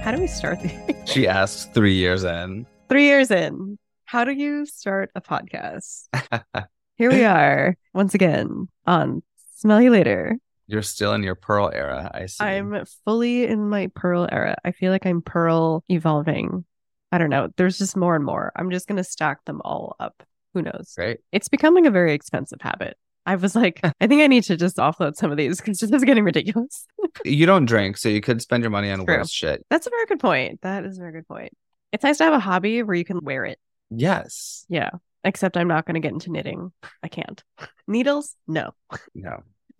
How do we start? She asks 3 years in. 3 years in. How do you start a podcast? Here we are once again on Smell You Later. You're still in your Pearl era, I see. I'm fully in my Pearl era. I feel like I'm Pearl evolving. I don't know. There's just more and more. I'm just going to stack them all up. Who knows? Great. It's becoming a very expensive habit. I was like, I think I need to just offload some of these because this is getting ridiculous. You don't drink, so you could spend your money on True. worse shit. That's a very good point. That is a very good point. It's nice to have a hobby where you can wear it. Yes. Yeah. Except I'm not going to get into knitting. I can't. Needles? No. No.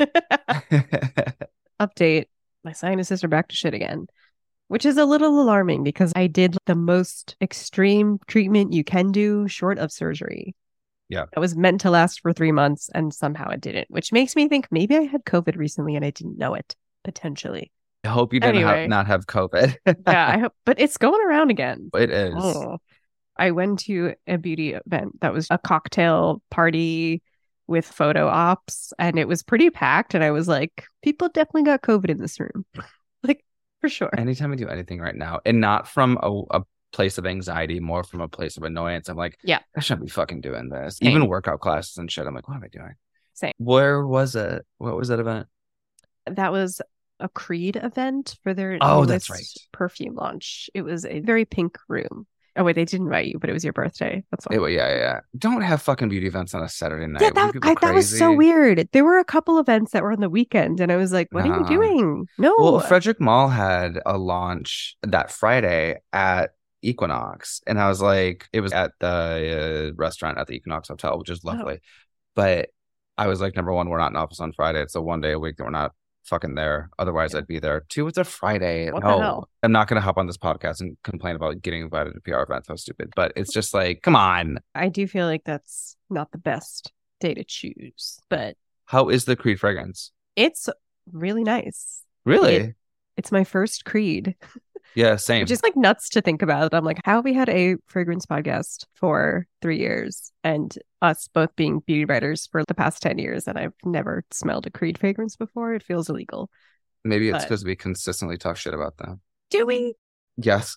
Update. My sinuses are back to shit again, which is a little alarming because I did the most extreme treatment you can do short of surgery. Yeah. It was meant to last for 3 months and somehow it didn't, which makes me think maybe I had COVID recently and I didn't know it, potentially. I hope you didn't Anyway. not have COVID. Yeah, I hope, but it's going around again. It is. Oh. I went to a beauty event that was a cocktail party with photo ops and it was pretty packed. And I was like, people definitely got COVID in this room. Like, for sure. Anytime I do anything right now, and not from a place of anxiety, more from a place of annoyance, I'm like, yeah, I shouldn't be fucking doing this. Same. Even workout classes and shit, I'm like, what am I doing? Same. Where was it? What was that event? That was a Creed event for their that's right. perfume launch. It was a very pink room. Oh wait, they didn't invite you, but it was your birthday. That's why. Yeah. Don't have fucking beauty events on a Saturday night. Yeah, that was so weird. There were a couple events that were on the weekend, and I was like, "What are you doing?" No. Well, Frederick Mall had a launch that Friday at Equinox, and I was like, it was at the restaurant at the Equinox Hotel, which is lovely. But I was like, number one, we're not in office on Friday. It's the one day a week that we're not fucking there. Otherwise, I'd be there. 2, it's a Friday. What the hell? I'm not going to hop on this podcast and complain about getting invited to PR events. How stupid. But it's just like, come on. I do feel like that's not the best day to choose. But how is the Creed fragrance? It's really nice. Really? It's my first Creed. Yeah, same. Which is like nuts to think about. I'm like, how have we had a fragrance podcast for 3 years and us both being beauty writers for the past 10 years and I've never smelled a Creed fragrance before? It feels illegal. Maybe it's because we consistently talk shit about them. Do we? Yes.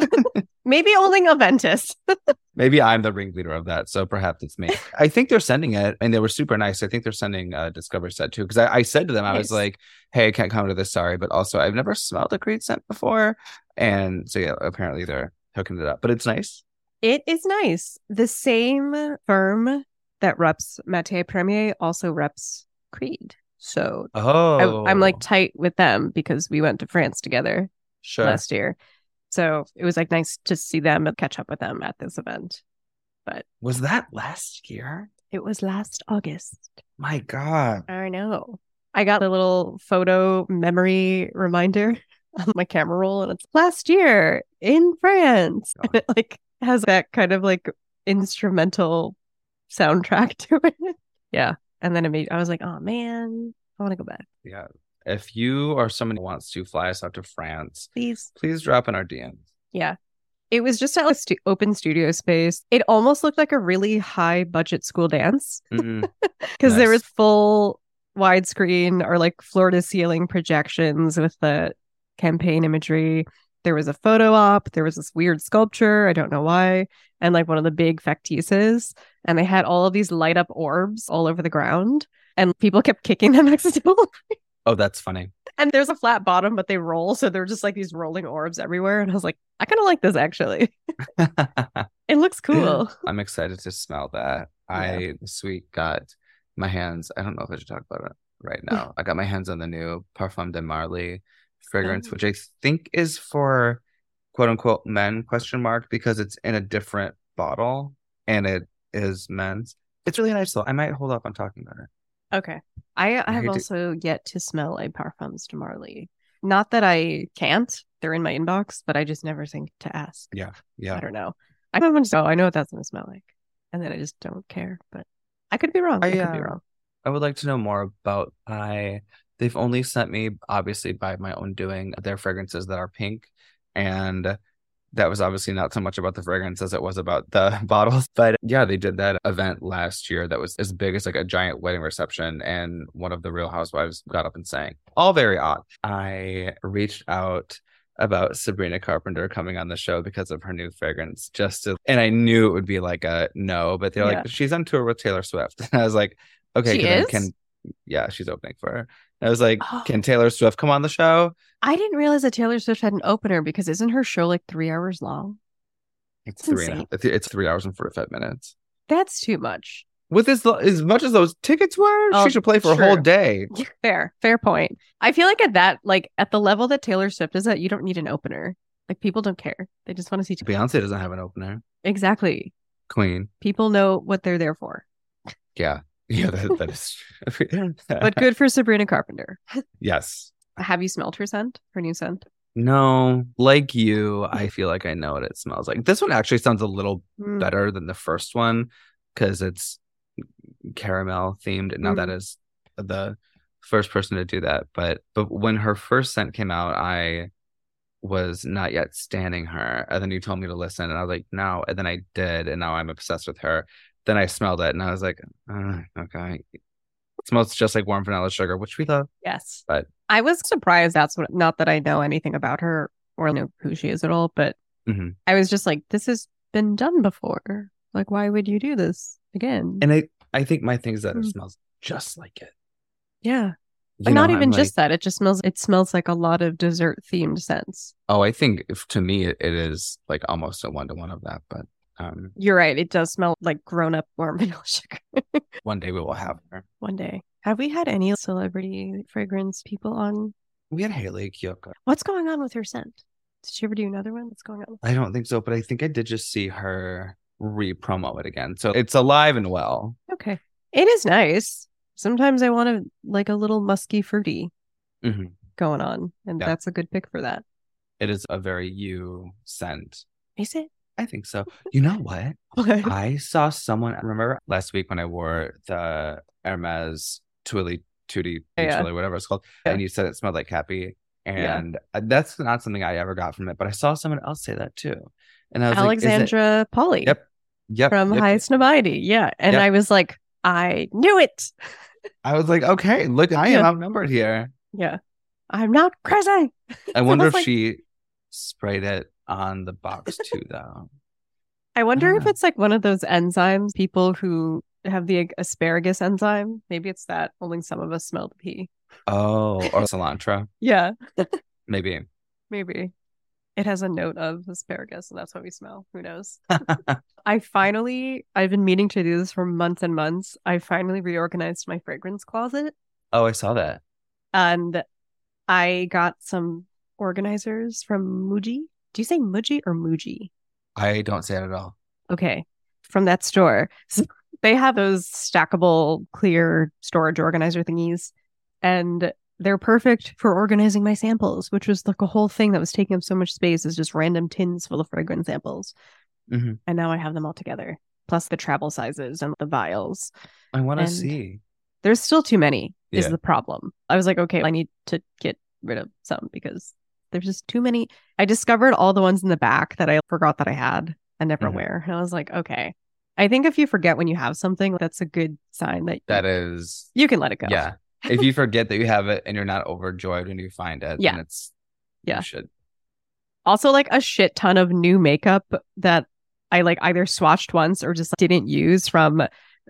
Maybe only Aventus. Maybe I'm the ringleader of that, so perhaps it's me. I think they're sending it, and they were super nice. I think they're sending Discover Set too, because I said to them, I was like, hey, I can't come to this, sorry, but also I've never smelled a Creed scent before. And so yeah, apparently they're hooking it up, but it's nice. It is nice. The same firm that reps Matière Premier also reps Creed. So I'm like tight with them because we went to France together last year. So it was like nice to see them and catch up with them at this event. But was that last year? It was last August. My God. I know. I got a little photo memory reminder on my camera roll and it's last year in France. And it like has that kind of like instrumental soundtrack to it. Yeah. And then I was like, oh man, I want to go back. Yeah. If you are someone who wants to fly us out to France, please drop in our DMs. Yeah. It was just at like open studio space. It almost looked like a really high budget school dance because there was full widescreen or like floor to ceiling projections with the campaign imagery. There was a photo op. There was this weird sculpture. I don't know why. And like one of the big factices. And they had all of these light up orbs all over the ground. And people kept kicking them accidentally. Oh, that's funny. And there's a flat bottom, but they roll. So they're just like these rolling orbs everywhere. And I was like, I kind of like this, actually. It looks cool. I'm excited to smell that. I got my hands. I don't know if I should talk about it right now. I got my hands on the new Parfum de Marly fragrance, which I think is for quote unquote men ? Because it's in a different bottle and it is men's. It's really nice though. I might hold off on talking about it. Okay. I have also yet to smell a Parfums de Marly. Not that I can't. They're in my inbox, but I just never think to ask. Yeah. I don't know. I know what that's going to smell like. And then I just don't care. But I could be wrong. I could be wrong. I would like to know more about they've only sent me, obviously by my own doing, their fragrances that are pink. And that was obviously not so much about the fragrance as it was about the bottles. But yeah, they did that event last year that was as big as like a giant wedding reception. And one of the Real Housewives got up and sang. All very odd. I reached out about Sabrina Carpenter coming on the show because of her new fragrance. And I knew it would be like a no, but they're like, she's on tour with Taylor Swift. And I was like, okay, she is? Yeah, she's opening for her. And I was like, can Taylor Swift come on the show? I didn't realize that Taylor Swift had an opener because isn't her show like 3 hours long? It's 3 hours and 45 minutes. That's too much. With as much as those tickets were, she should play for a whole day. Fair point. I feel like at the level that Taylor Swift is at, you don't need an opener. Like, people don't care. They just want to see. Beyonce doesn't have an opener. Exactly. Queen. People know what they're there for. Yeah, that is true. But good for Sabrina Carpenter. Yes. Have you smelled her scent? Her new scent? No, like you, I feel like I know what it smells like. This one actually sounds a little better than the first one because it's caramel themed. Now that is the first person to do that, but when her first scent came out, I was not yet standing her, and then you told me to listen, and I was like, no, and then I did, and now I'm obsessed with her. Then I smelled it, and I was like, okay, it smells just like warm vanilla sugar, which we love. Yes, but I was surprised. Not that I know anything about her or know who she is at all, but I was just like, this has been done before. Like, why would you do this again? And I think my thing is that it smells just like it. Yeah. But not even just that. It smells like a lot of dessert themed scents. Oh, I think to me, it is like almost a 1-to-1 of that. But you're right. It does smell like grown up warm vanilla sugar. One day we will have her. One day. Have we had any celebrity fragrance people on? We had Hayley Kiyoko. What's going on with her scent? Did she ever do another one? What's going on? I don't think so, but I think I did just see her re-promo it again. So it's alive and well. Okay. It is nice. Sometimes I want like a little musky fruity going on. And that's a good pick for that. It is a very you scent. Is it? I think so. You know what? I saw someone, remember last week when I wore the Hermes Twilly Tootie, whatever it's called, and you said it smelled like Cappy. And that's not something I ever got from it, but I saw someone else say that too. And I was Alexandra Polly. Yep. From Highest Nobiety. Yeah. And I was like, I knew it. I was like, okay, look, I am outnumbered here. Yeah. I'm not crazy. I wonder if she sprayed it on the box too, though. I wonder if it's like one of those enzymes, people who have the asparagus enzyme. Maybe it's that. Only some of us smell the pea. Oh, or cilantro. Yeah. Maybe. It has a note of asparagus, and that's what we smell. Who knows? I've been meaning to do this for months and months. I finally reorganized my fragrance closet. Oh, I saw that. And I got some organizers from Muji. Do you say Muji or Muji? I don't say it at all. Okay. From that store. So they have those stackable clear storage organizer thingies. And they're perfect for organizing my samples, which was like a whole thing that was taking up so much space, is just random tins full of fragrance samples. And now I have them all together, plus the travel sizes and the vials. I want to see. There's still too many is the problem. I was like, okay, I need to get rid of some because there's just too many. I discovered all the ones in the back that I forgot that I had and never wear. And I was like, okay. I think if you forget when you have something, that's a good sign you can let it go. Yeah. If you forget that you have it and you're not overjoyed when you find it, then you should. Also, like a shit ton of new makeup that I like either swatched once or just didn't use from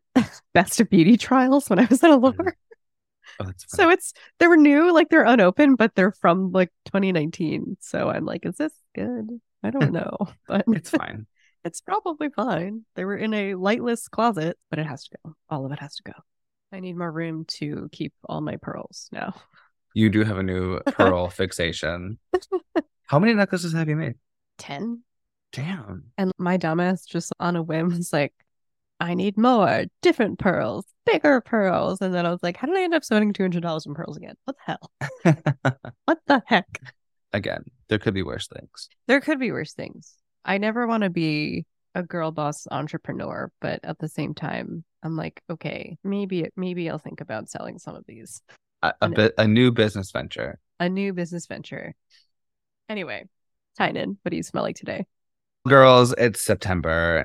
Best of Beauty trials when I was at Allure. Oh, so they were new, like they're unopened, but they're from like 2019. So I'm like, is this good? I don't know, but it's fine. It's probably fine. They were in a lightless closet, but it has to go. All of it has to go. I need more room to keep all my pearls now. You do have a new pearl fixation. How many necklaces have you made? 10. Damn. And my dumbass just on a whim was like, I need more, different pearls, bigger pearls. And then I was like, how did I end up spending $200 in pearls again? What the hell? What the heck? Again, there could be worse things. There could be worse things. I never want to be a girl boss entrepreneur, but at the same time, I'm like, okay, maybe I'll think about selling some of these. A new business venture. A new business venture. Anyway, Tynan, what do you smell like today? Girls, it's September,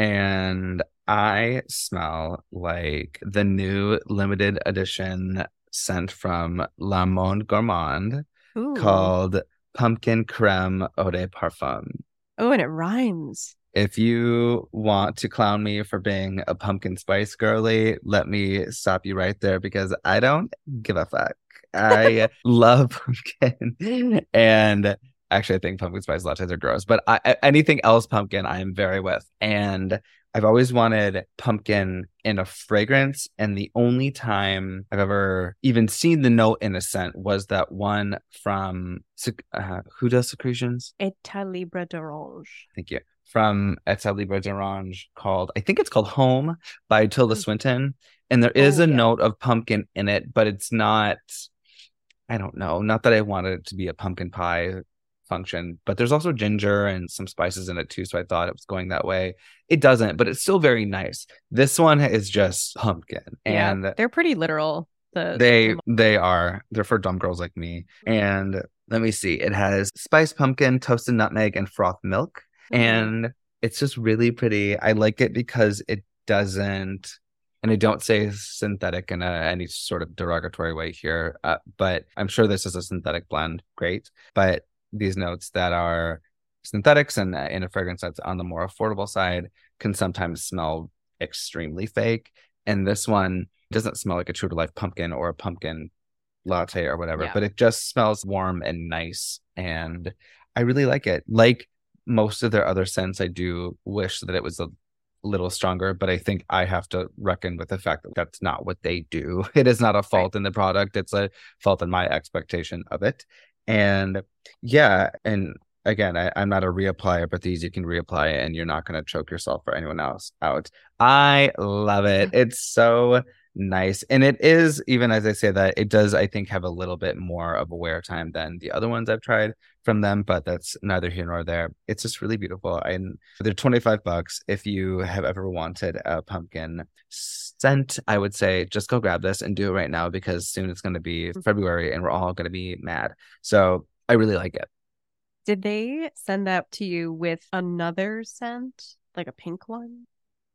and I smell like the new limited edition scent from La Monde Gourmand called Pumpkin Creme Eau de Parfum. Oh, and it rhymes. If you want to clown me for being a pumpkin spice girly, let me stop you right there because I don't give a fuck. I love pumpkin. And actually, I think pumpkin spice lattes are gross, but anything else pumpkin, I am very with. And I've always wanted pumpkin in a fragrance. And the only time I've ever even seen the note in a scent was that one from, who does Secretions? Etat Libre d'Orange. Thank you. From Etat Libre d'Orange I think it's called Home by Tilda Swinton. And there is a note of pumpkin in it, but it's not, I don't know, not that I wanted it to be a pumpkin pie function, but there's also ginger and some spices in it too. So I thought it was going that way. It doesn't, but it's still very nice. This one is just pumpkin. Yeah, and they're pretty literal. They're for dumb girls like me. And let me see. It has spiced pumpkin, toasted nutmeg, and froth milk. And it's just really pretty. I like it because it doesn't, and I don't say synthetic in any sort of derogatory way here, but I'm sure this is a synthetic blend. Great. But these notes that are synthetics and in a fragrance that's on the more affordable side can sometimes smell extremely fake. And this one doesn't smell like a true to life pumpkin or a pumpkin latte or whatever, but it just smells warm and nice. And I really like it. Like most of their other scents, I do wish that it was a little stronger, but I think I have to reckon with the fact that that's not what they do. It is not a fault in the product. It's a fault in my expectation of it. And yeah, and again, I'm not a reapplier, but these you can reapply and you're not going to choke yourself or anyone else out. I love it. It's so nice. And it is, even as I say that, it does, I think, have a little bit more of a wear time than the other ones I've tried from them, but that's neither here nor there. It's just really beautiful. And they're $25. If you have ever wanted a pumpkin scent, I would say just go grab this and do it right now because soon it's going to be February and we're all going to be mad. So I really like it. Did they send that to you with another scent, like a pink one?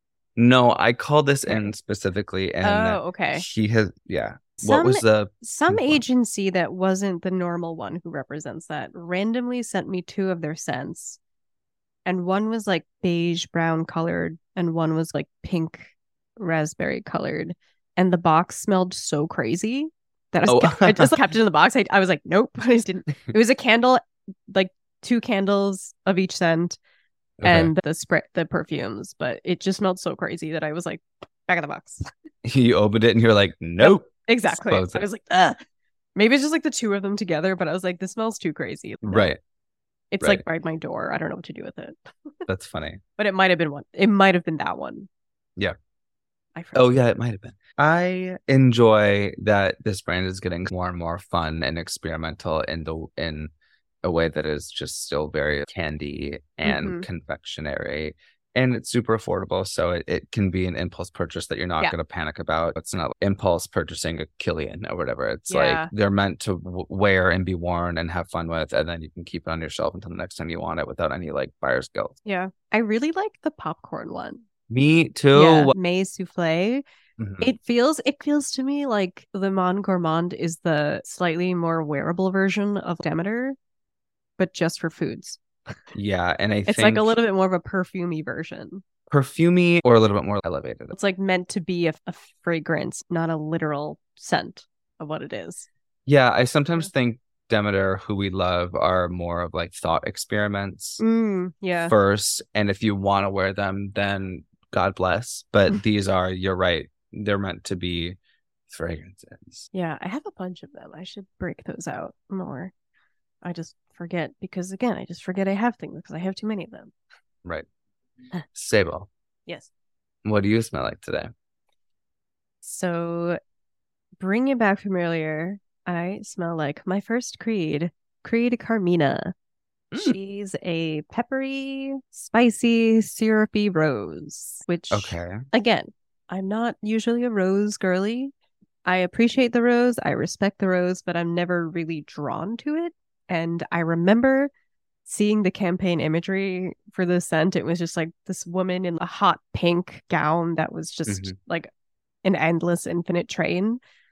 No, I called this in specifically, and okay. He has, what was some agency that wasn't the normal one who represents that randomly sent me two of their scents, and one was like beige brown colored, and one was like pink raspberry colored, and the box smelled so crazy that I just kept it in the box. I was like, nope, I just didn't. It was a candle, like 2 candles of each scent. Okay. And the perfumes, but it just smelled so crazy that I was like, back of the box. You opened it and you're like, nope. Exactly. I was like, ugh. Maybe it's just like the two of them together, but I was like, this smells too crazy. No. Right. It's like by my door. I don't know what to do with it. That's funny. But it might have been one. It might have been that one. Yeah. It might have been. I enjoy that this brand is getting more and more fun and experimental in a way that is just still very candy and confectionery, and it's super affordable, so it can be an impulse purchase that you're not going to panic about. It's not impulse purchasing a Killian or whatever. It's like they're meant to wear and be worn and have fun with, and then you can keep it on your shelf until the next time you want it without any like buyer's guilt. I really like the popcorn one. Me too. Maize souffle. It feels to me like Le Monde Gourmand is the slightly more wearable version of Demeter, but just for foods. Yeah, and I think it's like a little bit more of a perfumey version. Perfumey or a little bit more elevated. It's like meant to be a fragrance, not a literal scent of what it is. Yeah, I sometimes think Demeter, who we love, are more of like thought experiments first. And if you want to wear them, then God bless. But these are, you're right, they're meant to be fragrances. Yeah, I have a bunch of them. I should break those out more. I just forget because, again, I just forget I have things because I have too many of them. Right. Sable. Yes. What do you smell like today? So, bring it back from earlier, I smell like my first Creed Carmina. She's a peppery, spicy, syrupy rose, which, again, I'm not usually a rose girly. I appreciate the rose. I respect the rose, but I'm never really drawn to it. And I remember seeing the campaign imagery for the scent. It was just like this woman in a hot pink gown that was just like an endless infinite train.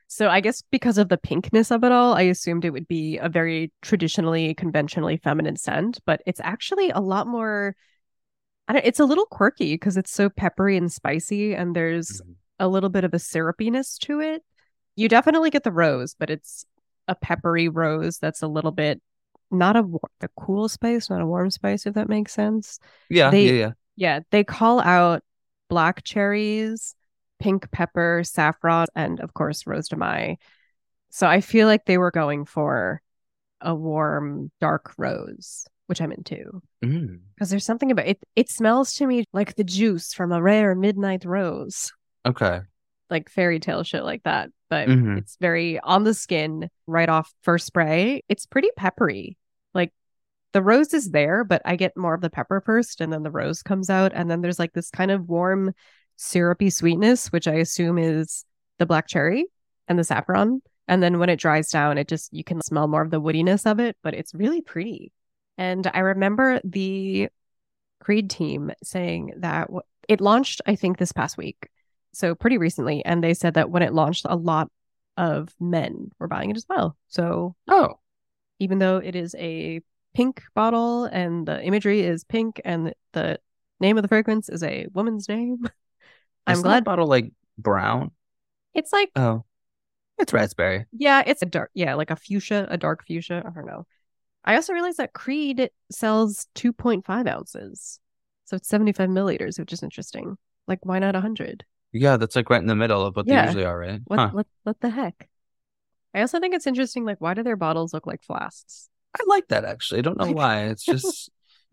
So I guess because of the pinkness of it all, I assumed it would be a very traditionally, conventionally feminine scent, but it's actually a lot more, it's a little quirky because it's so peppery and spicy, and there's a little bit of a syrupiness to it. You definitely get the rose, but it's a peppery rose that's a little bit not a cool spice, not a warm spice, if that makes sense. Yeah, they they call out black cherries, pink pepper, saffron, and of course rose de mai. So I feel like they were going for a warm dark rose, which I'm into. Because there's something about it. It smells to me like the juice from a rare midnight rose. Okay. Like fairy tale shit like that. But it's very on the skin right off first spray. It's pretty peppery. Like the rose is there, but I get more of the pepper first, and then the rose comes out. And then there's like this kind of warm, syrupy sweetness, which I assume is the black cherry and the saffron. And then when it dries down, you can smell more of the woodiness of it, but it's really pretty. And I remember the Creed team saying that it launched, I think, this past week. So pretty recently. And they said that when it launched, a lot of men were buying it as well. So even though it is a pink bottle and the imagery is pink and the name of the fragrance is a woman's name, I'm glad. The bottle like brown? It's like... Oh, it's raspberry. Yeah, it's a dark, like a dark fuchsia. I don't know. I also realized that Creed sells 2.5 ounces. So it's 75 milliliters, which is interesting. Like, why not 100? Yeah, that's like right in the middle of what they usually are, right? What the heck? I also think it's interesting, like, why do their bottles look like flasks? I like that, actually. I don't know why. It's just,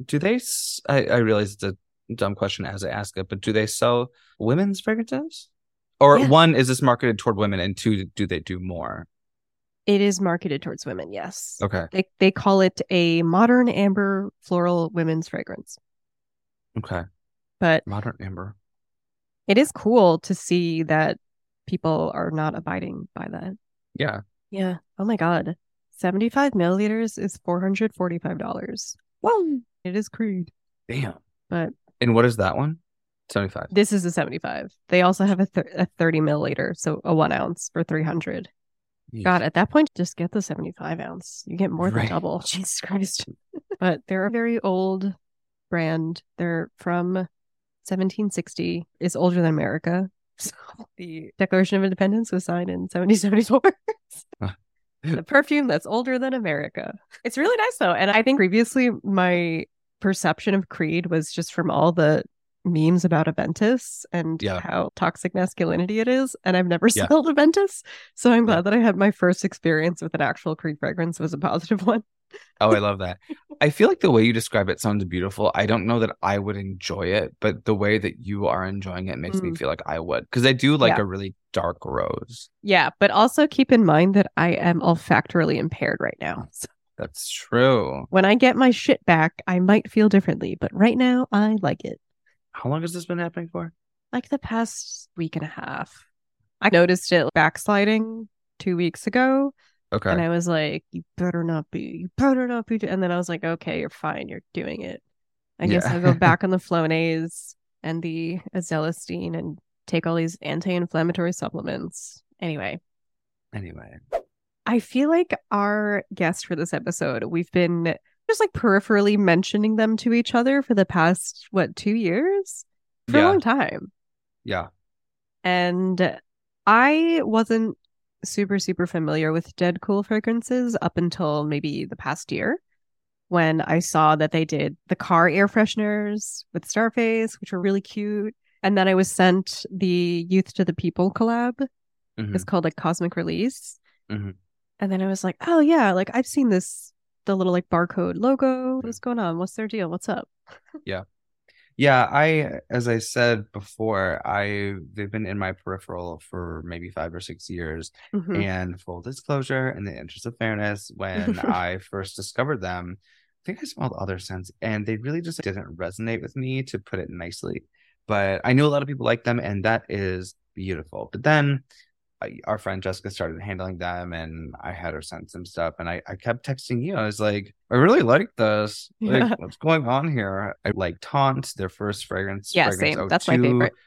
I realize it's a dumb question as I ask it, but do they sell women's fragrances? Or one, is this marketed toward women? And two, do they do more? It is marketed towards women, yes. Okay. They call it a modern amber floral women's fragrance. Okay. But modern amber. It is cool to see that people are not abiding by that. Yeah. Yeah. Oh my God. 75 milliliters is $445. Well, it is Creed. Damn. And what is that one? 75. This is a 75. They also have a 30 milliliter, so a 1 ounce for 300. God, at that point, just get the 75 ounce. You get more than double. Jesus Christ. But they're a very old brand. They're from 1760. It's older than America. So the Declaration of Independence was signed in 1774. The perfume that's older than America. It's really nice, though. And I think previously my perception of Creed was just from all the memes about Aventus and how toxic masculinity it is, and I've never smelled Aventus, so I'm glad that I had my first experience with an actual Creed fragrance was a positive one. Oh, I love that. I feel like the way you describe it sounds beautiful. I don't know that I would enjoy it, but the way that you are enjoying it makes me feel like I would, because I do like a really dark rose. Yeah, but also keep in mind that I am olfactorily impaired right now. So that's true. When I get my shit back, I might feel differently, but right now I like it. How long has this been happening for? Like the past week and a half. I noticed it backsliding 2 weeks ago. Okay. And I was like, you better not be. And then I was like, okay, you're fine. You're doing it. I guess I'll go back on the Flonase and the Azelastine and take all these anti-inflammatory supplements. Anyway. I feel like our guest for this episode, we've been just like peripherally mentioning them to each other for the past 2 years? For a long time. Yeah. And I wasn't super familiar with Dead Cool fragrances up until maybe the past year, when I saw that they did the car air fresheners with Starface, which were really cute. And then I was sent the Youth to the People collab. It's called like Cosmic Release. And then I was like, oh yeah, like I've seen this, the little like barcode logo. What's going on? What's their deal? What's up? Yeah, as I said before, they've been in my peripheral for maybe 5 or 6 years. And full disclosure, in the interest of fairness, when I first discovered them, I think I smelled other scents and they really just didn't resonate with me, to put it nicely. But I knew a lot of people like them, and that is beautiful. But then our friend Jessica started handling them, and I had her send some stuff, and I kept texting you. I was like, I really like this. Like, what's going on here? I like Taunt, their first fragrance. Yeah, same. That's my favorite.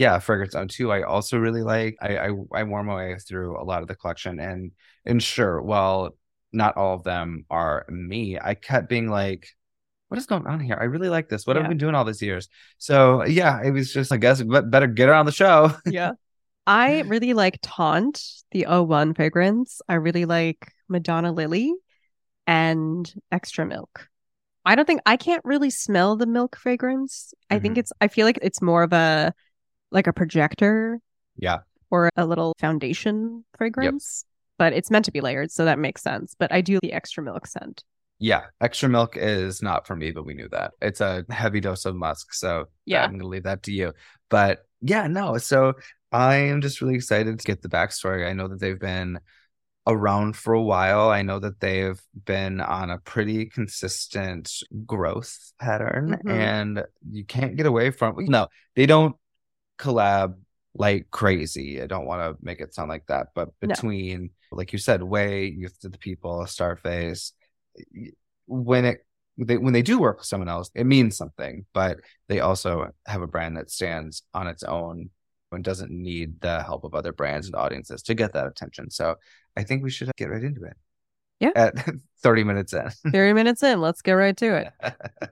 Yeah, Fragrance Zone 2, I also really like. I wore my way through a lot of the collection, and sure, while not all of them are me, I kept being like, what is going on here? I really like this. What have we Yeah. been doing all these years? So yeah, it was just, I guess, better get her on the show. Yeah. I really like Taunt, the O1 fragrance. I really like Madonna Lily and Extra Milk. I can't really smell the milk fragrance. I feel like it's more of like a projector Yeah. or a little foundation Yep. fragrance, but it's meant to be layered, so that makes sense. But I do the Extra Milk scent. Yeah. Extra Milk is not for me, but we knew that. It's a heavy dose of musk. So Yeah. I'm going to leave that to you. But yeah, no. So I am just really excited to get the backstory. I know that they've been around for a while. I know that they've been on a pretty consistent growth pattern, and you can't get away from, no, they don't collab like crazy. I don't want to make it sound like that, but No. between, like you said, Way, Youth to the People, Starface, when they do work with someone else, it means something, but they also have a brand that stands on its own and doesn't need the help of other brands and audiences to get that attention. So I think we should get right into it. Yeah. At 30 minutes in. 30 minutes in, let's get right to it.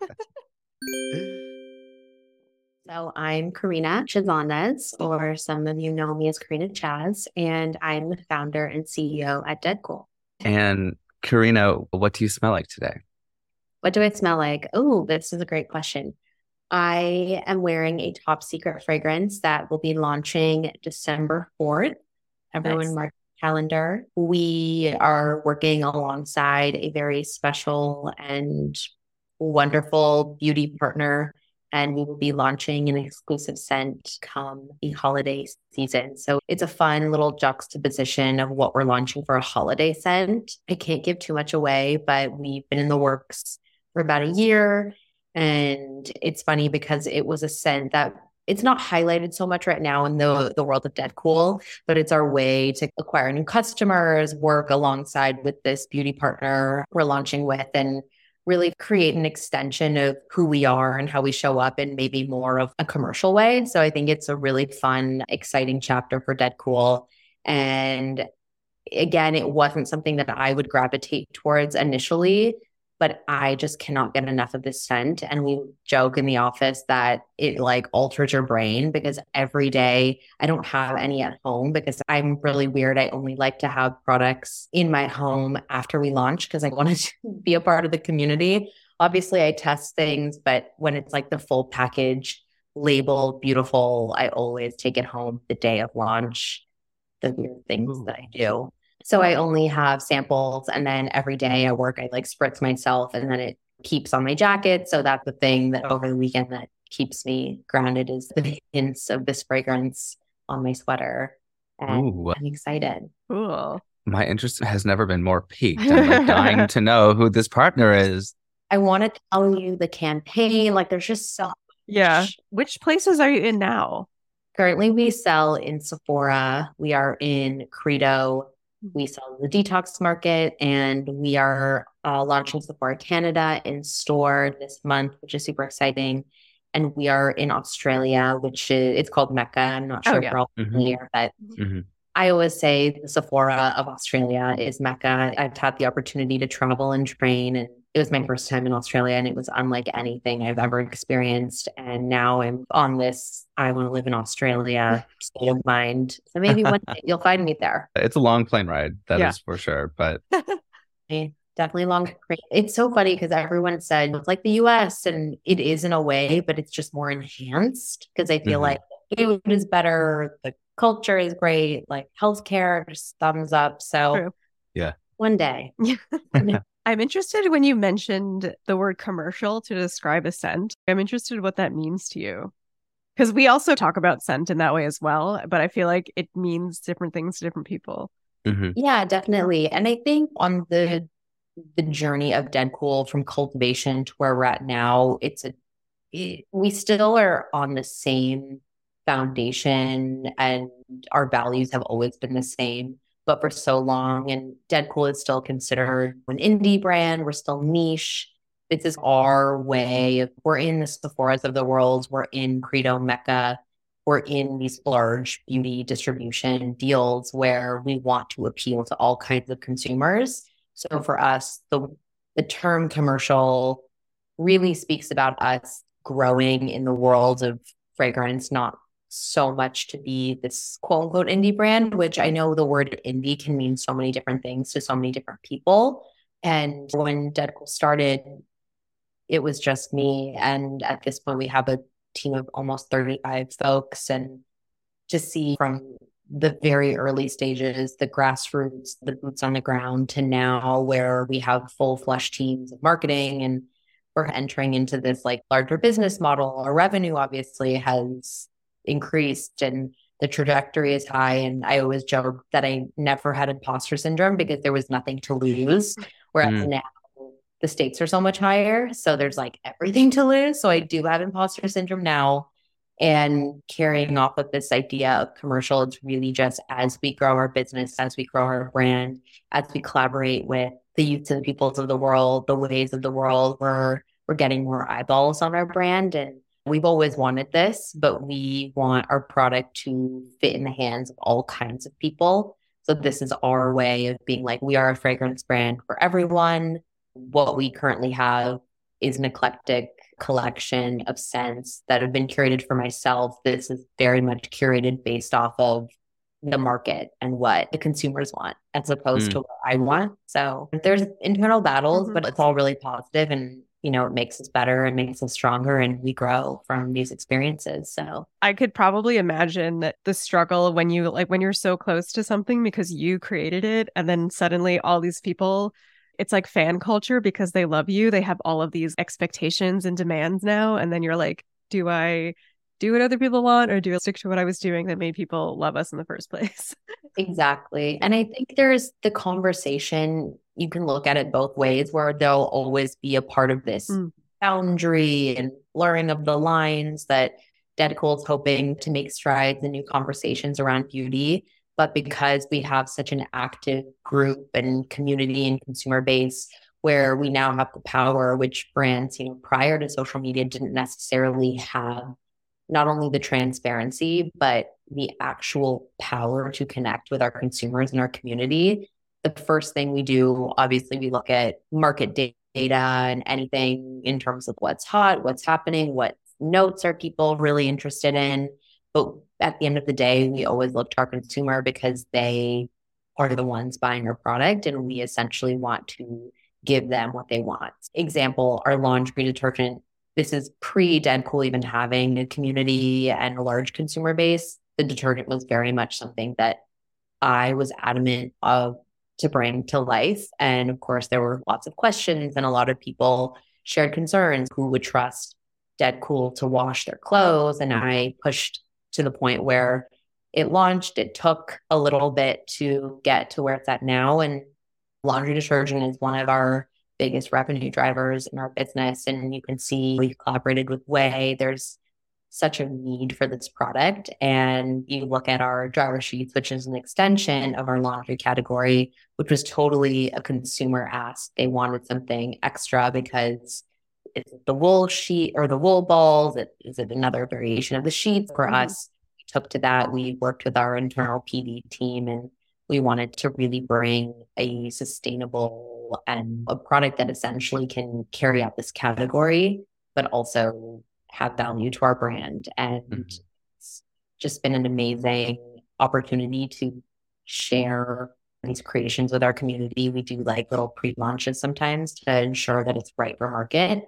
So I'm Karina Chazanez, or some of you know me as Karina Chaz, and I'm the founder and CEO at Dead Cool. And Karina, what do you smell like today? What do I smell like? Oh, this is a great question. I am wearing a top secret fragrance that will be launching December 4th. Everyone Nice. mark your calendar. We are working alongside a very special and wonderful beauty partner, and we will be launching an exclusive scent come the holiday season. So it's a fun little juxtaposition of what we're launching for a holiday scent. I can't give too much away, but we've been in the works for about a year. And it's funny because it was a scent that it's not highlighted so much right now in the world of Dead Cool, but it's our way to acquire new customers, work alongside with this beauty partner we're launching with, and really create an extension of who we are and how we show up in maybe more of a commercial way. So I think it's a really fun, exciting chapter for Dead Cool. And again, it wasn't something that I would gravitate towards initially, but I just cannot get enough of this scent. And we joke in the office that it like alters your brain, because every day I don't have any at home because I'm really weird. I only like to have products in my home after we launch because I wanted to be a part of the community. Obviously, I test things, but when it's like the full package, labeled, beautiful, I always take it home the day of launch. The weird things that I do. So I only have samples, and then every day at work, I like spritz myself, and then it keeps on my jacket. So that's the thing that over the weekend that keeps me grounded is the hints of this fragrance on my sweater. And Ooh. I'm excited. Cool. My interest has never been more piqued. I'm like dying to know who this partner is. I want to tell you the campaign. Like there's just so Yeah. much. Which places are you in now? Currently, we sell in Sephora. We are in Credo. We sell in the detox market, and we are launching Sephora Canada in store this month, which is super exciting. And we are in Australia, which is, it's called Mecca. I'm not sure if yeah. you're all familiar, but Mhm. I always say the Sephora of Australia is Mecca. I've had the opportunity to travel and train, and it was my first time in Australia, and it was unlike anything I've ever experienced. And now I'm on this, I want to live in Australia state of mind. So maybe one day you'll find me there. It's a long plane ride, that Yeah. is for sure. But Definitely long. It's so funny because everyone said it's like the US, and it is in a way, but it's just more enhanced because I feel Mhm. like food is better, the culture is great, like healthcare, just thumbs up. So True. Yeah. One day. I'm interested when you mentioned the word commercial to describe a scent. I'm interested what that means to you. Because we also talk about scent in that way as well, but I feel like it means different things to different people. Mhm. Yeah, definitely. And I think on the journey of Dead Cool from cultivation to where we're at now, we still are on the same foundation, and our values have always been the same, but for so long. And Dead Cool is still considered an indie brand. We're still niche. This is our way. We're in the Sephoras of the world. We're in Credo Mecca. we're in these large beauty distribution deals where we want to appeal to all kinds of consumers. So for us, the term commercial really speaks about us growing in the world of fragrance, not so much to be this quote unquote indie brand, which I know the word indie can mean so many different things to so many different people. And when Dead Cool started, it was just me. And at this point, we have a team of almost 35 folks. And to see from the very early stages, the grassroots, the boots on the ground, to now where we have full-fledged teams of marketing and we're entering into this like larger business model. Our revenue obviously has increased and the trajectory is high. And I always joke that I never had imposter syndrome because there was nothing to lose. Whereas now the stakes are so much higher. So there's like everything to lose. So I do have imposter syndrome now. And carrying off of this idea of commercial, it's really just as we grow our business, as we grow our brand, as we collaborate with the youths and the peoples of the world, the ways of the world, we're getting more eyeballs on our brand. And we've always wanted this, but we want our product to fit in the hands of all kinds of people. So this is our way of being like, we are a fragrance brand for everyone. What we currently have is an eclectic collection of scents that have been curated for myself. This is very much curated based off of the market and what the consumers want as opposed to what I want. So there's internal battles, but it's all really positive and it makes us better and makes us stronger and we grow from these experiences. So I could probably imagine that the struggle when you're so close to something because you created it and then suddenly all these people, it's like fan culture because they love you. They have all of these expectations and demands now. And then you're like, do I do what other people want or do I stick to what I was doing that made people love us in the first place? Exactly. And I think there's the conversation, you can look at it both ways where there'll always be a part of this boundary and blurring of the lines that Dead Cool is hoping to make strides in new conversations around beauty. But because we have such an active group and community and consumer base where we now have the power, which brands, prior to social media didn't necessarily have, not only the transparency, but the actual power to connect with our consumers and our community. The first thing we do, obviously, we look at market data and anything in terms of what's hot, what's happening, what notes are people really interested in. But at the end of the day, we always look to our consumer because they are the ones buying our product and we essentially want to give them what they want. Example, our laundry detergent. This is pre-Dead Cool even having a community and a large consumer base. The detergent was very much something that I was adamant of to bring to life. And of course, there were lots of questions and a lot of people shared concerns who would trust Dead Cool to wash their clothes. And I pushed to the point where it launched. It took a little bit to get to where it's at now. And laundry detergent is one of our biggest revenue drivers in our business. And you can see we've collaborated with Way. There's such a need for this product. And you look at our dryer sheets, which is an extension of our laundry category, which was totally a consumer ask. They wanted something extra because it's the wool sheet or the wool balls. Is it another variation of the sheets? For us, we took to that. We worked with our internal PD team and we wanted to really bring a sustainable and a product that essentially can carry out this category, but also have value to our brand. And it's just been an amazing opportunity to share these creations with our community. We do like little pre-launches sometimes to ensure that it's right for market.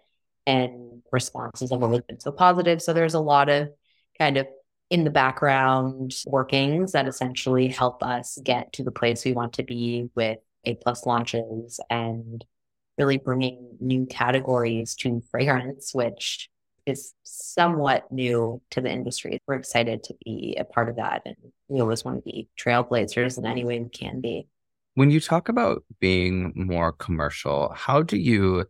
And responses have always been so positive. So there's a lot of kind of in the background workings that essentially help us get to the place we want to be with A+ launches and really bringing new categories to fragrance, which is somewhat new to the industry. We're excited to be a part of that. And we always want to be trailblazers in any way we can be. When you talk about being more commercial, how do you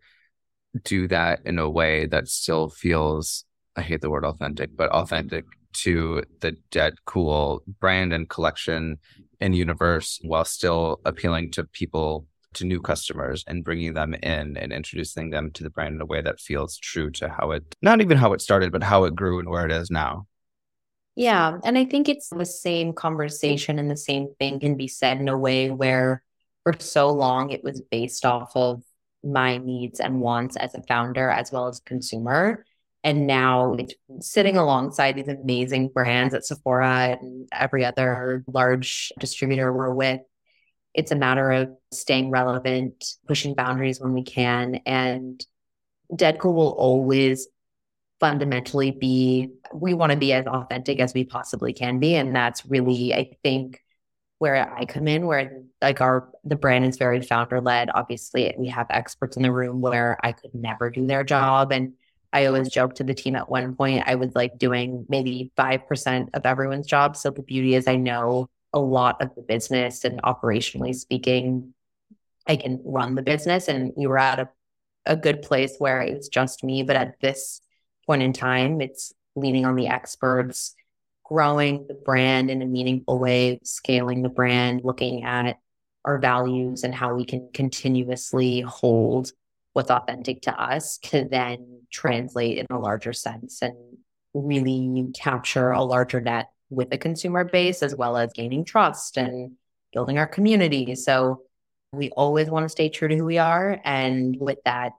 do that in a way that still feels, I hate the word authentic, but authentic to the Dead Cool brand and collection and universe while still appealing to people, to new customers and bringing them in and introducing them to the brand in a way that feels true to how it, not even how it started, but how it grew and where it is now? Yeah. And I think it's the same conversation and the same thing can be said in a way where for so long it was based off of my needs and wants as a founder as well as a consumer. And now it's sitting alongside these amazing brands at Sephora and every other large distributor we're with. It's a matter of staying relevant, pushing boundaries when we can. And Deadcool will always fundamentally be, we want to be as authentic as we possibly can be. And that's really, I think, where I come in, where like the brand is very founder led. Obviously, we have experts in the room where I could never do their job. And I always joke to the team at one point, I was like doing maybe 5% of everyone's job. So the beauty is I know a lot of the business, and operationally speaking, I can run the business. And we were at a good place where it was just me. But at this point in time, it's leaning on the experts, growing the brand in a meaningful way, scaling the brand, looking at our values and how we can continuously hold what's authentic to us to then translate in a larger sense and really capture a larger net with the consumer base, as well as gaining trust and building our community. So we always want to stay true to who we are. And with that,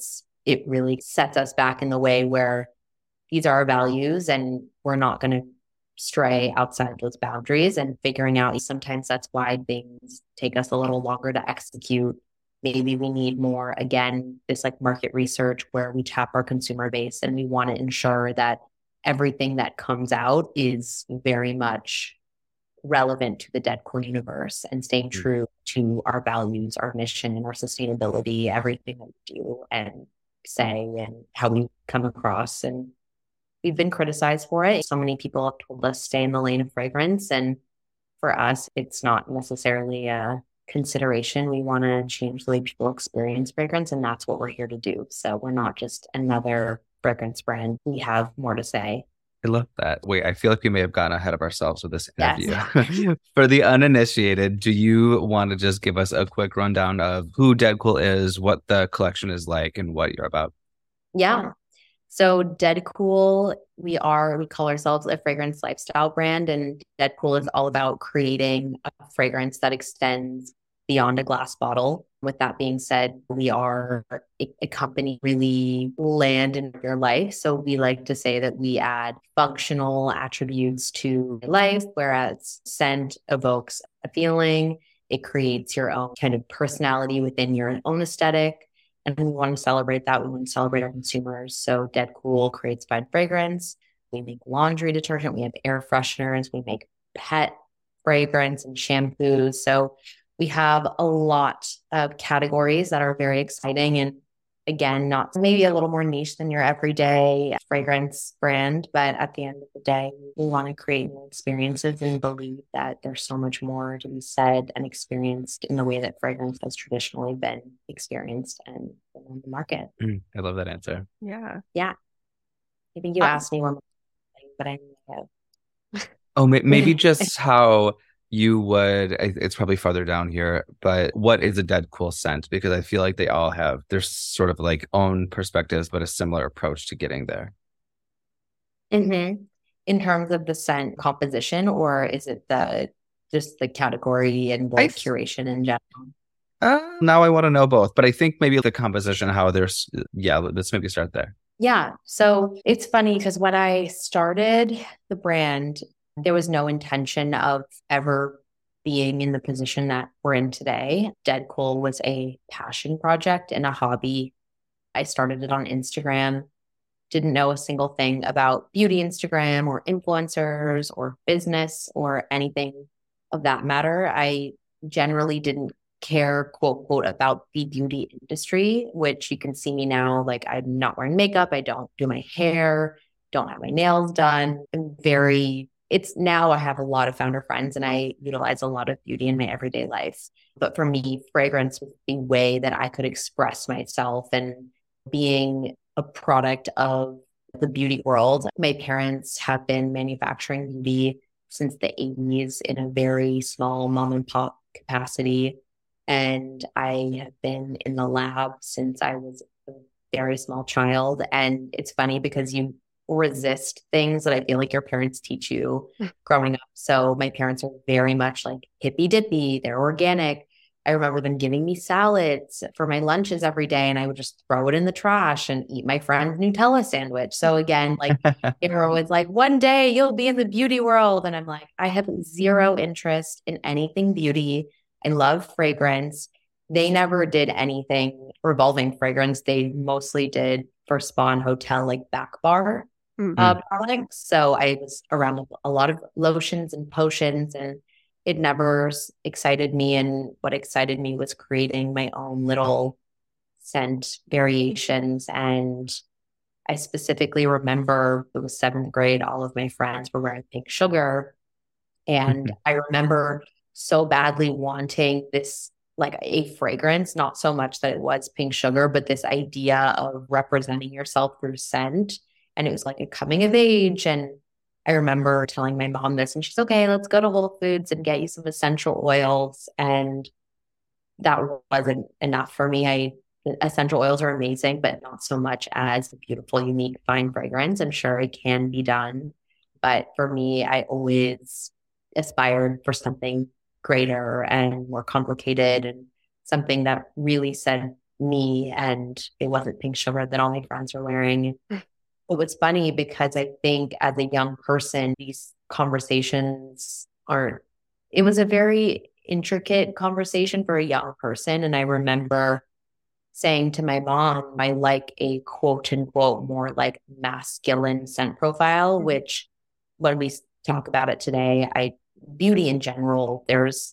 it really sets us back in the way where these are our values and we're not going to stray outside those boundaries, and figuring out sometimes that's why things take us a little longer to execute. Maybe we need more, again, this like market research where we tap our consumer base and we want to ensure that everything that comes out is very much relevant to the Deadcore universe and staying true to our values, our mission, and our sustainability, everything that we do and say and how we come across. And we've been criticized for it. So many people have told us stay in the lane of fragrance. And for us, it's not necessarily a consideration. We want to change the way people experience fragrance. And that's what we're here to do. So we're not just another fragrance brand. We have more to say. I love that. Wait, I feel like we may have gotten ahead of ourselves with this interview. Yes. For the uninitiated, do you want to just give us a quick rundown of who Deadcool is, what the collection is like, and what you're about? Yeah. So Deadcool, we call ourselves a fragrance lifestyle brand, and Deadcool is all about creating a fragrance that extends beyond a glass bottle. With that being said, we are a company really land in your life. So we like to say that we add functional attributes to life, whereas scent evokes a feeling. It creates your own kind of personality within your own aesthetic. And we want to celebrate that. We want to celebrate our consumers. So Deadcool creates fine fragrance. We make laundry detergent. We have air fresheners. We make pet fragrance and shampoos. So we have a lot of categories that are very exciting. And again, not maybe a little more niche than your everyday fragrance brand, but at the end of the day, we want to create new experiences and believe that there's so much more to be said and experienced in the way that fragrance has traditionally been experienced and been on the market. I love that answer. Yeah. Yeah. I think you asked me one more thing, but I have. Oh, maybe just how you would, it's probably farther down here, but what is a Deadcool scent? Because I feel like they all have their sort of like own perspectives, but a similar approach to getting there. Mm-hmm. In terms of the scent composition, or is it just the category and the curation in general? Now I want to know both, but I think maybe the composition, how there's, let's maybe start there. Yeah. So it's funny because when I started the brand, there was no intention of ever being in the position that we're in today. Deadcool was a passion project and a hobby. I started it on Instagram, didn't know a single thing about beauty Instagram or influencers or business or anything of that matter. I generally didn't care, quote, quote, about the beauty industry, which you can see me now. Like, I'm not wearing makeup. I don't do my hair, don't have my nails done. It's now I have a lot of founder friends and I utilize a lot of beauty in my everyday life. But for me, fragrance was the way that I could express myself, and being a product of the beauty world. My parents have been manufacturing beauty since the 80s in a very small mom and pop capacity. And I have been in the lab since I was a very small child. And it's funny because resist things that I feel like your parents teach you growing up. So my parents are very much like hippy dippy. They're organic. I remember them giving me salads for my lunches every day, and I would just throw it in the trash and eat my friend's Nutella sandwich. So again, like they're always like, one day you'll be in the beauty world. And I'm like, I have zero interest in anything beauty. I love fragrance. They never did anything revolving fragrance. They mostly did for spa and hotel, like back bar products. So I was around a lot of lotions and potions, and it never excited me. And what excited me was creating my own little scent variations. And I specifically remember it was 7th grade, all of my friends were wearing pink sugar. And I remember so badly wanting this, like a fragrance, not so much that it was pink sugar, but this idea of representing yourself through scent. And it was like a coming of age. And I remember telling my mom this, and she's okay, let's go to Whole Foods and get you some essential oils. And that wasn't enough for me. Essential oils are amazing, but not so much as a beautiful, unique, fine fragrance. I'm sure it can be done. But for me, I always aspired for something greater and more complicated, and something that really said me, and it wasn't pink sugar that all my friends were wearing. It was funny because I think as a young person, these conversations it was a very intricate conversation for a young person. And I remember saying to my mom, I like a quote unquote more like masculine scent profile, which when we talk about it today, beauty in general,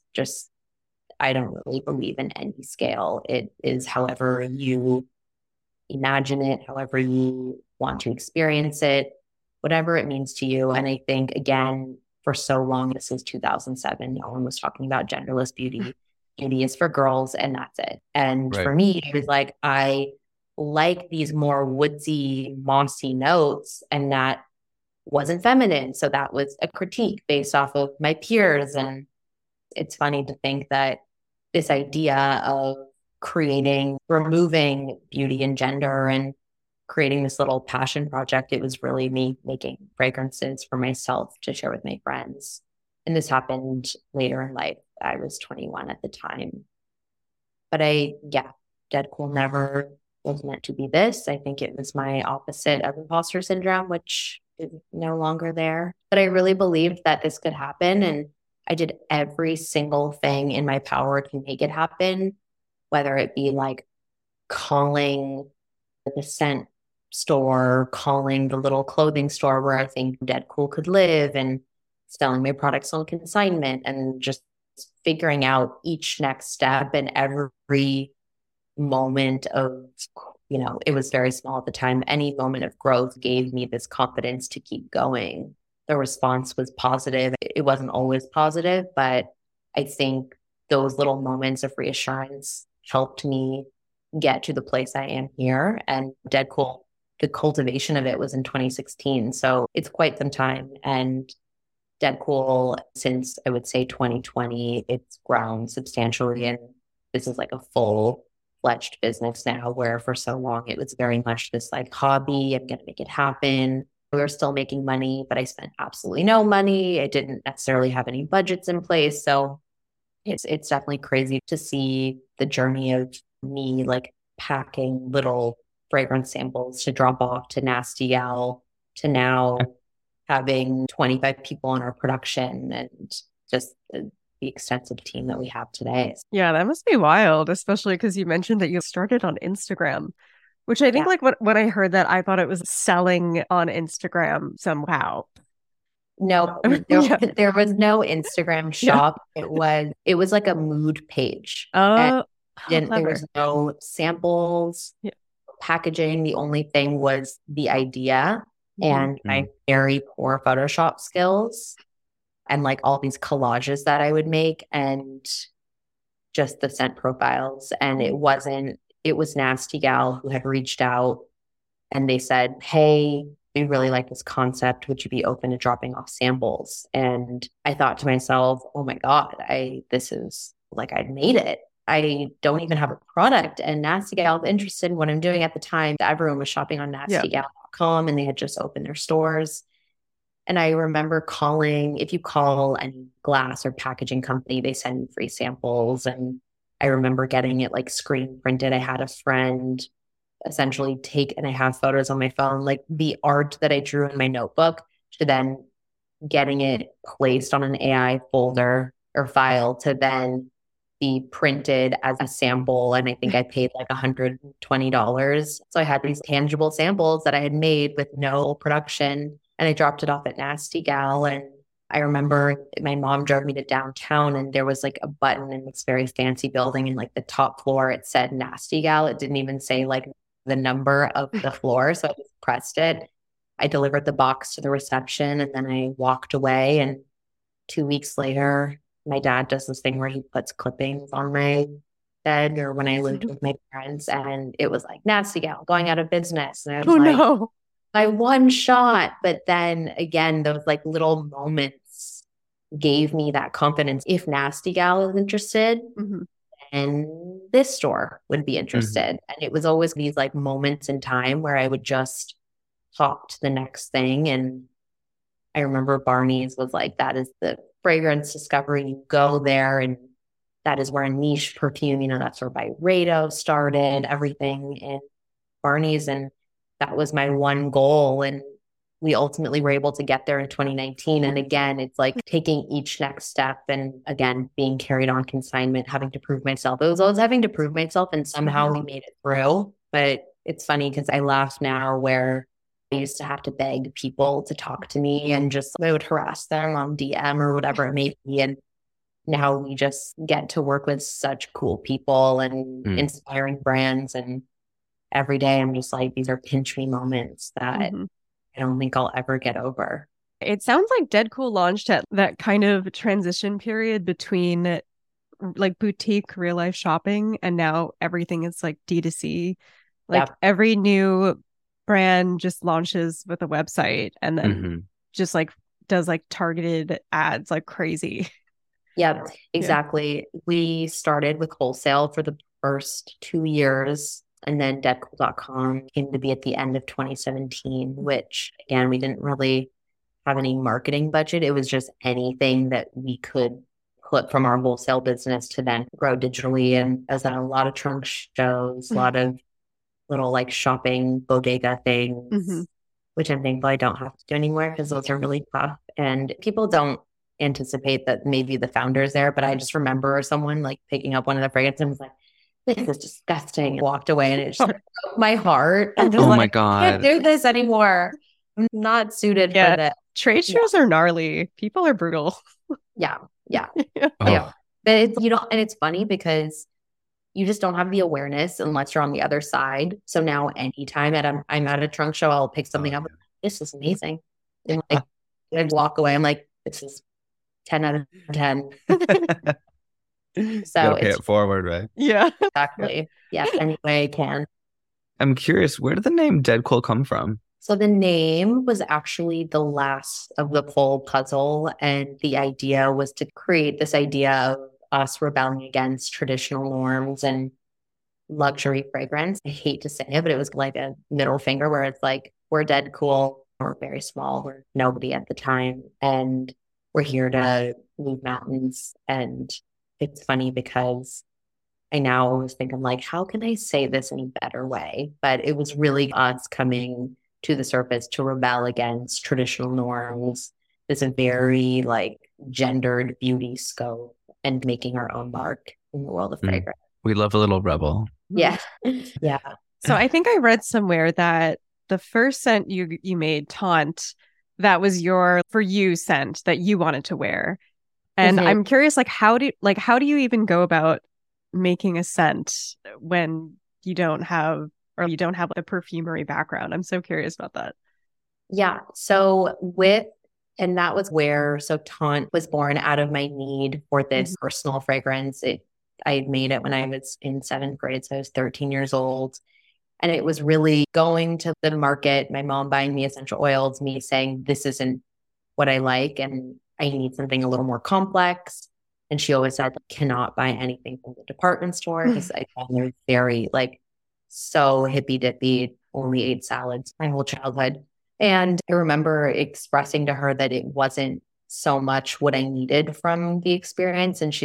I don't really believe in any scale. It is however you imagine it, however you want to experience it, whatever it means to you. And I think, again, for so long, this is 2007, no one was talking about genderless beauty. Beauty is for girls, and that's it. And for me, it was like, I like these more woodsy, mossy notes, and that wasn't feminine. So that was a critique based off of my peers. And it's funny to think that this idea of removing beauty and gender and creating this little passion project, it was really me making fragrances for myself to share with my friends. And this happened later in life. I was 21 at the time. But Dead Cool never was meant to be this. I think it was my opposite of imposter syndrome, which is no longer there. But I really believed that this could happen. And I did every single thing in my power to make it happen, whether it be like calling the scent store, calling the little clothing store where I think Dead Cool could live, and selling my products on consignment, and just figuring out each next step. And every moment of, it was very small at the time. Any moment of growth gave me this confidence to keep going. The response was positive. It wasn't always positive, but I think those little moments of reassurance helped me get to the place I am here. And Dead Cool, the cultivation of it was in 2016. So it's quite some time. And Dead Cool, since I would say 2020, it's grown substantially. And this is like a full-fledged business now, where for so long it was very much this like hobby. I'm going to make it happen. We were still making money, but I spent absolutely no money. I didn't necessarily have any budgets in place. So it's definitely crazy to see the journey of me like packing little fragrance samples to drop off to Nasty Gal, to now having 25 people on our production, and just the extensive team that we have today. Yeah, that must be wild, especially because you mentioned that you started on Instagram, which I think like when I heard that, I thought it was selling on Instagram somehow. No, there was no Instagram shop. Yeah. It was like a mood page. Oh, there was no samples, packaging. The only thing was the idea and my very poor Photoshop skills, and like all these collages that I would make, and just the scent profiles. And it was Nasty Gal who had reached out, and they said, hey, we really like this concept. Would you be open to dropping off samples? And I thought to myself, oh my God, this is like, I made it. I don't even have a product. And Nasty Gal is interested in what I'm doing at the time. Everyone was shopping on nastygal.com. Depop.com, and they had just opened their stores. And I remember calling, if you call any glass or packaging company, they send you free samples. And I remember getting it like screen printed. I had a friend essentially take, and I have photos on my phone, like the art that I drew in my notebook, to then getting it placed on an AI folder or file to then be printed as a sample. And I think I paid like $120. So I had these tangible samples that I had made with no production, and I dropped it off at Nasty Gal. And I remember my mom drove me to downtown, and there was like a button in this very fancy building, and like the top floor, it said Nasty Gal. It didn't even say like the number of the floor. So I just pressed it. I delivered the box to the reception, and then I walked away. And 2 weeks later, my dad does this thing where he puts clippings on my bed, or when I lived with my parents, and it was like Nasty Gal going out of business. And I was no. My one shot. But then again, those like little moments gave me that confidence. If Nasty Gal is interested, and this store would be interested. And it was always these like moments in time where I would just hop to the next thing. And I remember Barney's was like, that is the fragrance discovery. You go there, and that is where a niche perfume, that's where Byredo started everything in Barney's. And that was my one goal. And we ultimately were able to get there in 2019. And again, it's like taking each next step, and again, being carried on consignment, having to prove myself. It was always having to prove myself, and somehow we made it through. But it's funny because I laugh now where I used to have to beg people to talk to me, and just I would harass them on DM or whatever it may be. And now we just get to work with such cool people and inspiring brands. And every day I'm just like, these are pinch me moments that I don't think I'll ever get over. It sounds like Dead Cool launched at that kind of transition period between like boutique real life shopping, and now everything is like D2C. Like every new brand just launches with a website, and then just like does like targeted ads like crazy. Yeah, exactly. Yeah. We started with wholesale for the first 2 years. And then deadcool.com came to be at the end of 2017, which again, we didn't really have any marketing budget. It was just anything that we could put from our wholesale business to then grow digitally. And I was at a lot of trunk shows, a lot of little like shopping bodega things, which I'm thankful I don't have to do anymore because those are really tough. And people don't anticipate that maybe the founder is there, but I just remember someone like picking up one of the fragrances and was like, this is disgusting, and walked away, and it just broke my heart. I'm just my God. I can't do this anymore. I'm not suited for this. Trade shows are gnarly. People are brutal. Yeah. But it's, and it's funny because you just don't have the awareness unless you're on the other side. So now anytime I'm at a trunk show, I'll pick something up. This is amazing. And like I walk away. I'm like, this is 10 out of 10. So pay it forward, right? Yeah, exactly. Yes, any way I can. I'm curious, where did the name Dead Cool come from? So the name was actually the last of the full puzzle, and the idea was to create this idea of us rebelling against traditional norms and luxury fragrance. I hate to say it, but it was like a middle finger where it's like, we're dead cool, we're very small, we're nobody at the time, and we're here to move mountains. And it's funny because I now always think, I'm like, how can I say this in a better way? But it was really us coming to the surface to rebel against traditional norms, this very like gendered beauty scope, and making our own mark in the world of fragrance. We love a little rebel. Yeah. Yeah. So I think I read somewhere that the first scent you made, Taunt, that was your for you scent that you wanted to wear. And I'm curious, like how do you even go about making a scent when you don't have a perfumery background? I'm so curious about that. Yeah. So that was where Taunt was born out of my need for this personal fragrance. I had made it when I was in 7th grade, so I was 13 years old. And it was really going to the market, my mom buying me essential oils, me saying, this isn't what I like, and I need something a little more complex. And she always said, cannot buy anything from the department store because I thought they're very like so hippy dippy, only ate salads my whole childhood. And I remember expressing to her that it wasn't so much what I needed from the experience. And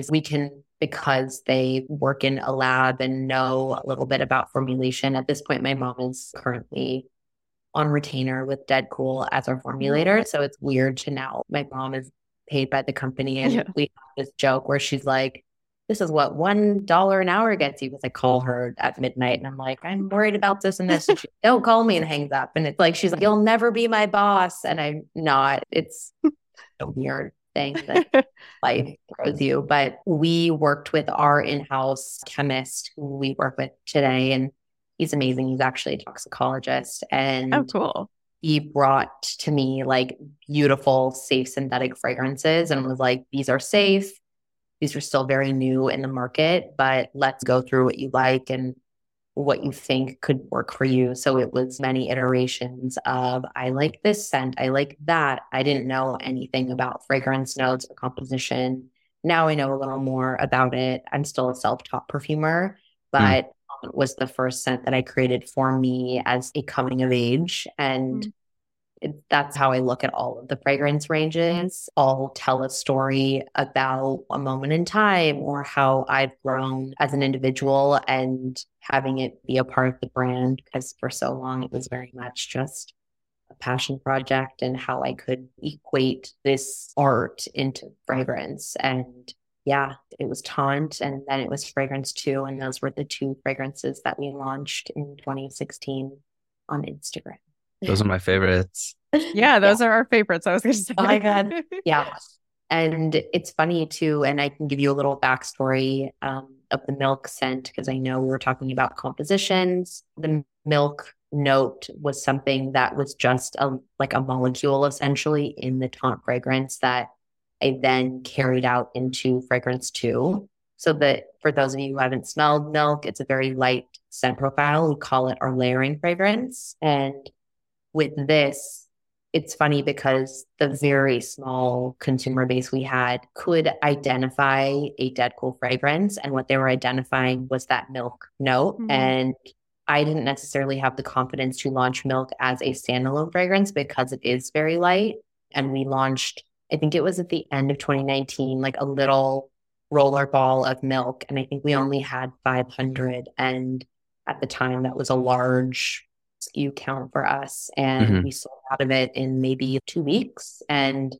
because they work in a lab and know a little bit about formulation. At this point, my mom is currently on retainer with Deadcool as our formulator. So it's weird to now my mom is paid by the company. And we have this joke where she's like, this is what $1 an hour gets you. Because I call her at midnight and I'm like, I'm worried about this and this. And she don't call me, and hangs up. And it's like, she's like, you'll never be my boss. And I'm not. It's a weird thing that life throws you. But we worked with our in-house chemist who we work with today. And he's amazing. He's actually a toxicologist. And cool. He brought to me like beautiful, safe synthetic fragrances and was like, these are safe. These are still very new in the market, but let's go through what you like and what you think could work for you. So it was many iterations of, I like this scent. I like that. I didn't know anything about fragrance notes or composition. Now I know a little more about it. I'm still a self-taught perfumer, but it was the first scent that I created for me as a coming of age. And that's how I look at all of the fragrance ranges. All tell a story about a moment in time or how I've grown as an individual and having it be a part of the brand, because for so long it was very much just a passion project and how I could equate this art into fragrance. And yeah, it was Taunt and then it was Fragrance 2. And those were the two fragrances that we launched in 2016 on Instagram. Those are my favorites. Yeah, those are our favorites. I was going to say. Oh my God. Yeah. And it's funny too. And I can give you a little backstory of the milk scent, because I know we were talking about compositions. The milk note was something that was just like a molecule essentially in the Taunt fragrance that I then carried out into Fragrance 2. So that for those of you who haven't smelled milk, it's a very light scent profile. We call it our layering fragrance. And with this, it's funny because the very small consumer base we had could identify a Deadcool fragrance. And what they were identifying was that milk note. And I didn't necessarily have the confidence to launch milk as a standalone fragrance because it is very light. And we launched, I think it was at the end of 2019, like a little roller ball of milk. And I think we only had 500. And at the time, that was a large SKU count for us. And we sold out of it in maybe 2 weeks. And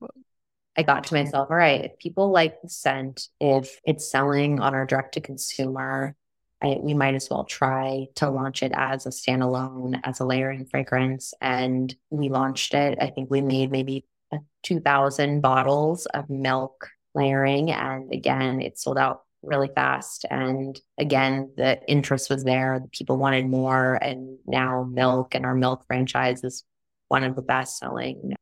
I got to myself, all right, if people like the scent, if it's selling on our direct to consumer, we might as well try to launch it as a standalone, as a layering fragrance. And we launched it. I think we made maybe 2,000 bottles of milk layering. And again, it sold out really fast. And again, the interest was there. The people wanted more. And now milk and our milk franchise is one of the best selling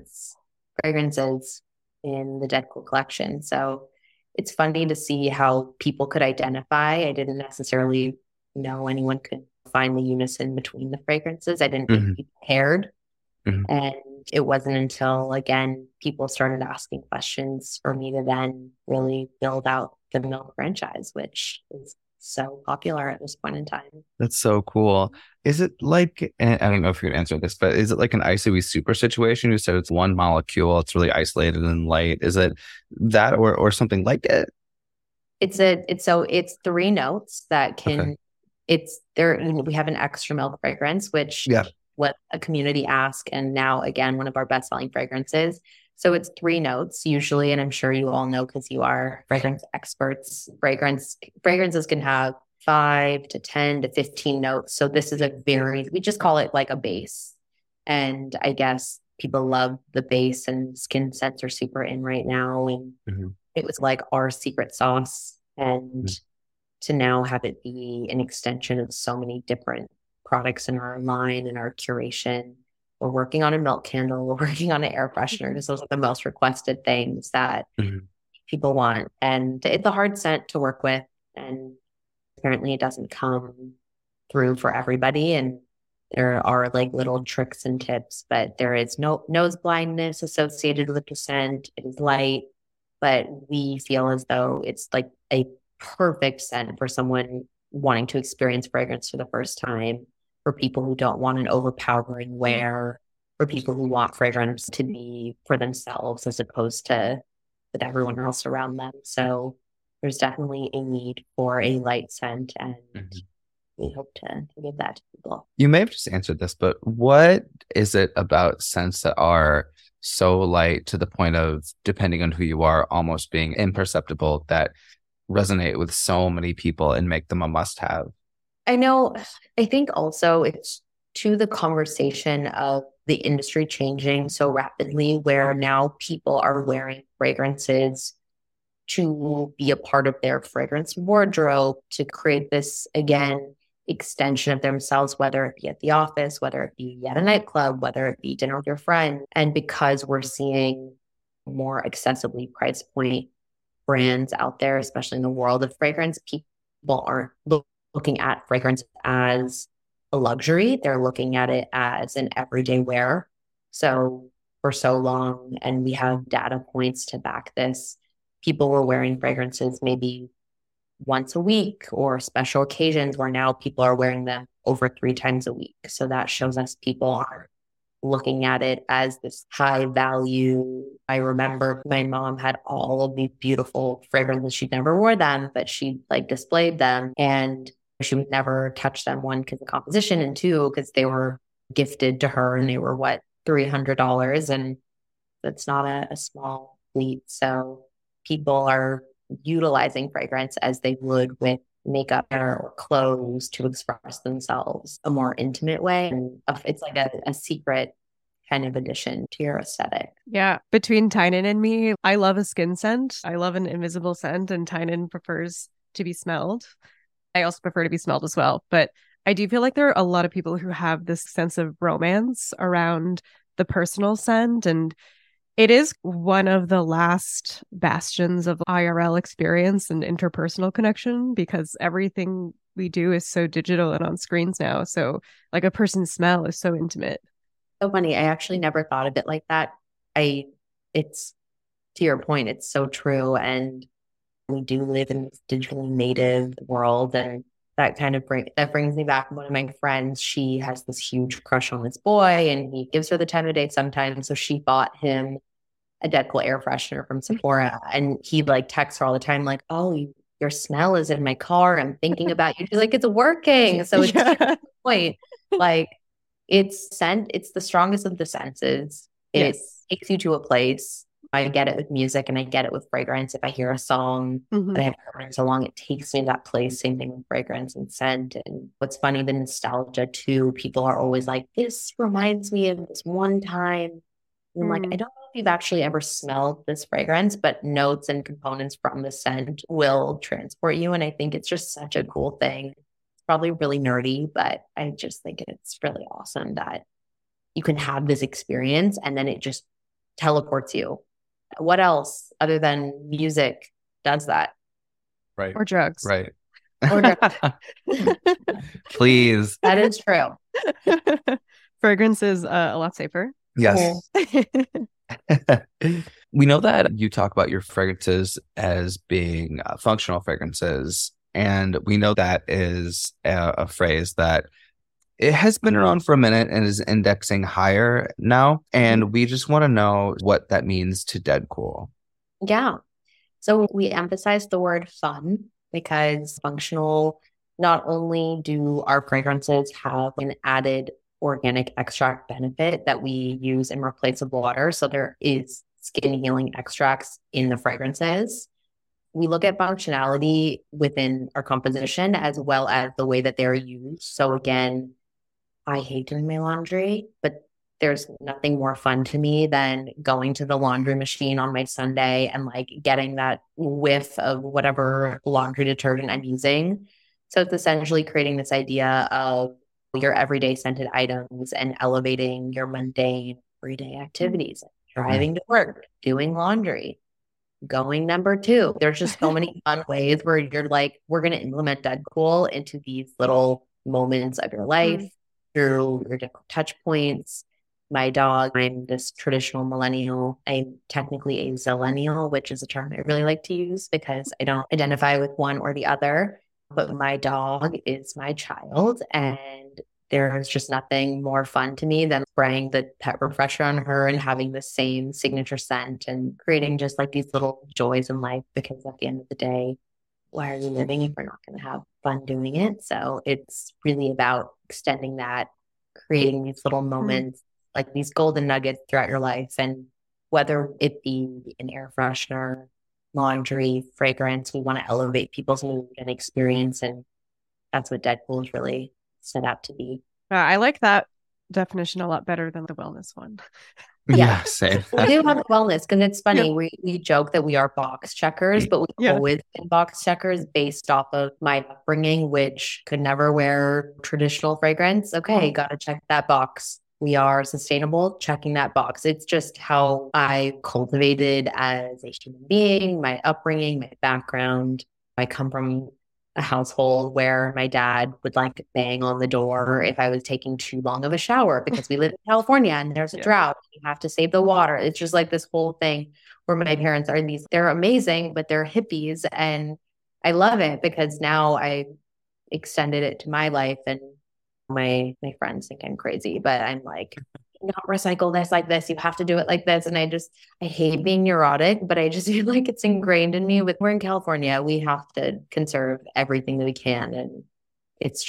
fragrances in the Deadcool collection. So it's funny to see how people could identify. I didn't necessarily know anyone could find the unison between the fragrances. I didn't think people cared. And it wasn't until, again, people started asking questions for me to then really build out the milk franchise, which is so popular at this point in time. That's so cool. Is it like, and I don't know if you can answer this, but is it like an ICOE super situation? You said it's one molecule, it's really isolated and light. Is it that or something like it? It's 3 notes that can, it's there. We have an extra milk fragrance, which what a community asked. And now again, one of our best selling fragrances. So it's 3 notes usually. And I'm sure you all know, because you are fragrance experts, fragrances can have 5 to 10 to 15 notes. So this is we just call it like a base. And I guess people love the base, and skin scents are super in right now. And it was like our secret sauce. And to now have it be an extension of so many different products in our line and our curation. We're working on a milk candle. We're working on an air freshener, because those are the most requested things that people want. And it's a hard scent to work with. And apparently it doesn't come through for everybody. And there are like little tricks and tips, but there is no nose blindness associated with the scent. It is light, but we feel as though it's like a perfect scent for someone wanting to experience fragrance for the first time, for people who don't want an overpowering wear, for people who want fragrance to be for themselves as opposed to with everyone else around them. So there's definitely a need for a light scent, and we hope to give that to people. You may have just answered this, but what is it about scents that are so light to the point of, depending on who you are, almost being imperceptible, that resonate with so many people and make them a must-have? I know. I think also it's to the conversation of the industry changing so rapidly, where now people are wearing fragrances to be a part of their fragrance wardrobe, to create this, again, extension of themselves, whether it be at the office, whether it be at a nightclub, whether it be dinner with your friend. And because we're seeing more accessibly price point brands out there, especially in the world of fragrance, people aren't looking at fragrance as a luxury. They're looking at it as an everyday wear. So for so long, and we have data points to back this, people were wearing fragrances maybe once a week or special occasions, where now people are wearing them over 3 times a week. So that shows us people are looking at it as this high value. I remember my mom had all of these beautiful fragrances. She never wore them, but she like displayed them, and she would never touch them. 1, because of composition, and 2, because they were gifted to her, and they were $300, and that's not a small fleet. So people are utilizing fragrance as they would with makeup or clothes to express themselves a more intimate way. And it's like a secret kind of addition to your aesthetic. Yeah. Between Tynan and me, I love a skin scent. I love an invisible scent, and Tynan prefers to be smelled. I also prefer to be smelled as well. But I do feel like there are a lot of people who have this sense of romance around the personal scent, and it is one of the last bastions of IRL experience and interpersonal connection, because everything we do is so digital and on screens now. So like a person's smell is so intimate. So funny. I actually never thought of it like that. It's to your point, it's so true. And we do live in this digitally native world, and that kind of brings me back. One of my friends, she has this huge crush on this boy, and he gives her the time of day sometimes. So she bought him a Deadpool air freshener from Sephora, and he like texts her all the time, like, "Oh, your smell is in my car. I'm thinking about you." She's like, "It's working." So it's the point. Like, it's the strongest of the senses. It takes you to a place. I get it with music, and I get it with fragrance. If I hear a song that I haven't heard in so long, it takes me to that place. Same thing with fragrance and scent. And what's funny, the nostalgia too. People are always like, "This reminds me of this one time." And I'm like, I don't know if you've actually ever smelled this fragrance, but notes and components from the scent will transport you. And I think it's just such a cool thing. It's probably really nerdy, but I just think it's really awesome that you can have this experience and then it just teleports you. What else other than music does that? Right. Or drugs. Right. Or drugs. Please. That is true. Fragrance is a lot safer. Yes. We know that you talk about your fragrances as being functional fragrances. And we know that is a phrase that it has been around for a minute and is indexing higher now. And we just want to know what that means to Dead Cool. Yeah. So we emphasize the word fun because functional, not only do our fragrances have an added organic extract benefit that we use in replace of water. So there is skin healing extracts in the fragrances. We look at functionality within our composition as well as the way that they're used. So again, I hate doing my laundry, but there's nothing more fun to me than going to the laundry machine on my Sunday and like getting that whiff of whatever laundry detergent I'm using. So it's essentially creating this idea of your everyday scented items and elevating your mundane everyday activities, driving to work, doing laundry, going number 2. There's just so many fun ways where you're like, we're going to implement Dead Cool into these little moments of your life through your different touch points. My dog, I'm this traditional millennial. I'm technically a zillennial, which is a term I really like to use because I don't identify with one or the other. But my dog is my child, and there's just nothing more fun to me than spraying the pet refresher on her and having the same signature scent and creating just like these little joys in life. Because at the end of the day, why are you living if we're not going to have fun doing it? So it's really about extending that, creating these little moments, like these golden nuggets throughout your life. And whether it be an air freshener, laundry, fragrance, we want to elevate people's mood and experience. And that's what Dead Cool is really set out to be. I like that definition a lot better than the wellness one. Yeah, same. We do have wellness because it's funny. Yeah. We joke that we are box checkers, but we've always been box checkers based off of my upbringing, which could never wear traditional fragrance. Okay, got to check that box. We are sustainable, checking that box. It's just how I cultivated as a human being, my upbringing, my background. I come from a household where my dad would like bang on the door if I was taking too long of a shower because we live in California and there's a drought. You have to save the water. It's just like this whole thing where my parents are they're amazing, but they're hippies. And I love it because now I extended it to my life, and my friends think I'm crazy, but I'm like, not recycle this like this. You have to do it like this. And I hate being neurotic, but I just feel like it's ingrained in me. We're in California. We have to conserve everything that we can. And it's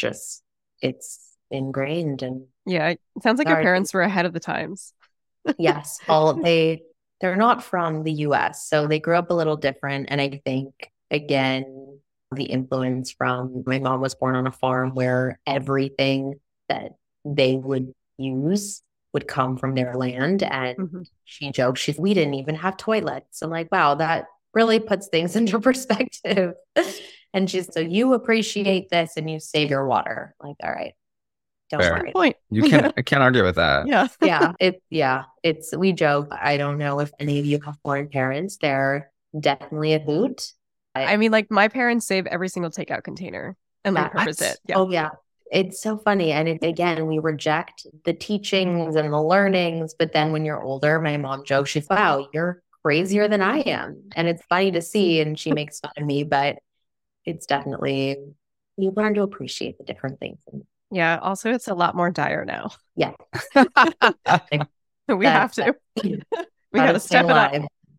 ingrained. And yeah, it sounds like your parents were ahead of the times. Yes. They're not from the US, so they grew up a little different. And I think, again, the influence from my mom was born on a farm where everything that they would use would come from their land. And she jokes, we didn't even have toilets. I'm like, wow, that really puts things into perspective. And so you appreciate this and you save your water. Like, all right, don't worry. Point. I can't argue with that. Yeah. We joke. I don't know if any of you have foreign parents. They're definitely a hoot. I mean, like my parents save every single takeout container and repurpose it. Yeah. Oh, yeah. It's so funny. And again, we reject the teachings and the learnings. But then when you're older, my mom jokes, she's, wow, you're crazier than I am. And it's funny to see. And she makes fun of me, but it's definitely, you learn to appreciate the different things. Yeah. Also, it's a lot more dire now. Yeah. We have to. We got to step it up.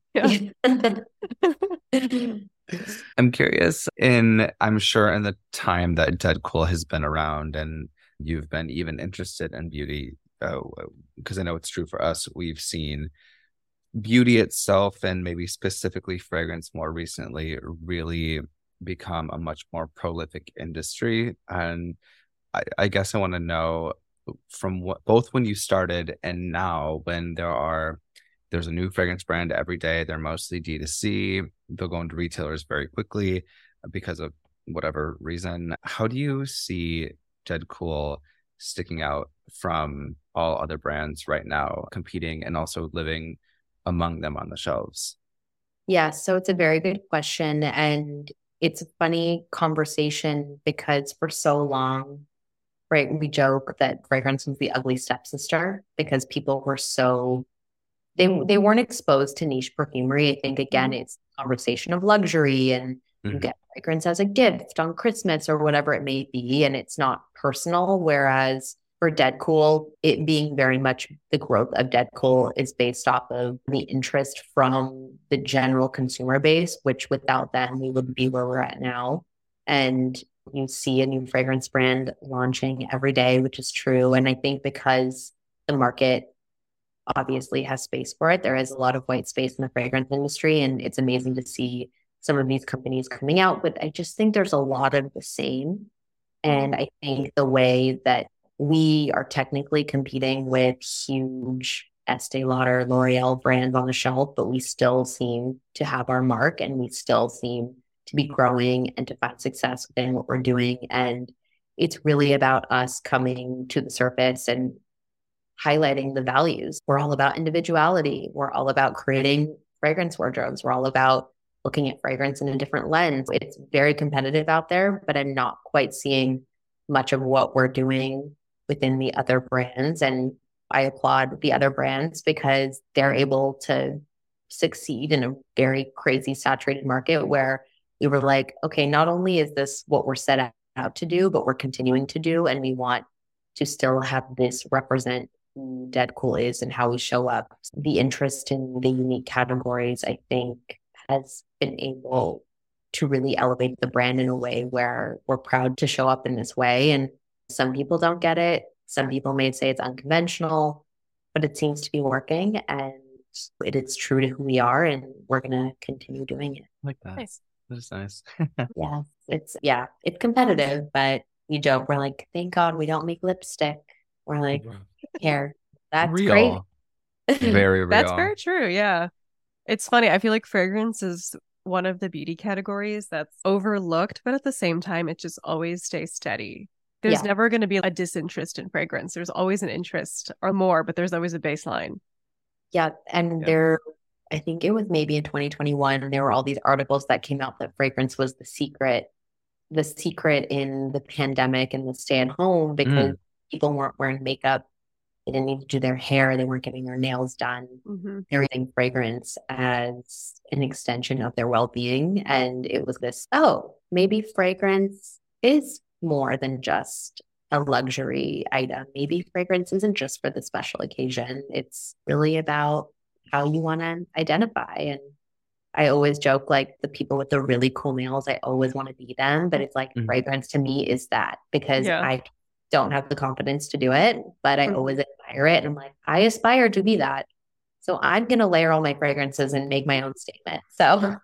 Yeah. I'm curious, I'm sure in the time that Dead Cool has been around and you've been even interested in beauty, because I know it's true for us, we've seen beauty itself and maybe specifically fragrance more recently really become a much more prolific industry. And I guess I want to know from both when you started and now when there's a new fragrance brand every day. They're mostly D2C. They'll go into retailers very quickly because of whatever reason. How do you see Dead Cool sticking out from all other brands right now, competing and also living among them on the shelves? Yeah, so it's a very good question. And it's a funny conversation because for so long, right, we joke that fragrance was the ugly stepsister because people were they weren't exposed to niche perfumery. I think, again, it's a conversation of luxury and you get fragrance as a gift on Christmas or whatever it may be. And it's not personal. Whereas for Dead Cool, it being very much the growth of Dead Cool is based off of the interest from the general consumer base, which without them, we wouldn't be where we're at now. And you see a new fragrance brand launching every day, which is true. And I think because the market obviously has space for it. There is a lot of white space in the fragrance industry, and it's amazing to see some of these companies coming out. But I just think there's a lot of the same. And I think the way that we are technically competing with huge Estee Lauder, L'Oreal brands on the shelf, but we still seem to have our mark and we still seem to be growing and to find success within what we're doing. And it's really about us coming to the surface and highlighting the values. We're all about individuality. We're all about creating fragrance wardrobes. We're all about looking at fragrance in a different lens. It's very competitive out there, but I'm not quite seeing much of what we're doing within the other brands. And I applaud the other brands because they're able to succeed in a very crazy saturated market where we were like, okay, not only is this what we're set out to do, but we're continuing to do. And we want to still have this represent who Dead Cool is and how we show up. The interest in the unique categories, I think, has been able to really elevate the brand in a way where we're proud to show up in this way. And some people don't get it. Some people may say it's unconventional, but it seems to be working and it's true to who we are. And we're going to continue doing it. Like that. Nice. That's nice. It's competitive, but we joke. We're like, thank God we don't make lipstick. We're like, here, that's real. Great. Very real. That's very true. Yeah. It's funny. I feel like fragrance is one of the beauty categories that's overlooked, but at the same time, it just always stays steady. There's never going to be a disinterest in fragrance. There's always an interest or more, but there's always a baseline. Yeah. And I think it was maybe in 2021, and there were all these articles that came out that fragrance was the secret in the pandemic and the stay at home because people weren't wearing makeup. They didn't need to do their hair. They weren't getting their nails done. They were using fragrance as an extension of their well-being. And it was this, maybe fragrance is more than just a luxury item. Maybe fragrance isn't just for the special occasion. It's really about how you want to identify. And I always joke, like, the people with the really cool nails, I always want to be them. But it's like fragrance to me is that, because I don't have the confidence to do it, but I always admire it. And I'm like, I aspire to be that. So I'm going to layer all my fragrances and make my own statement. So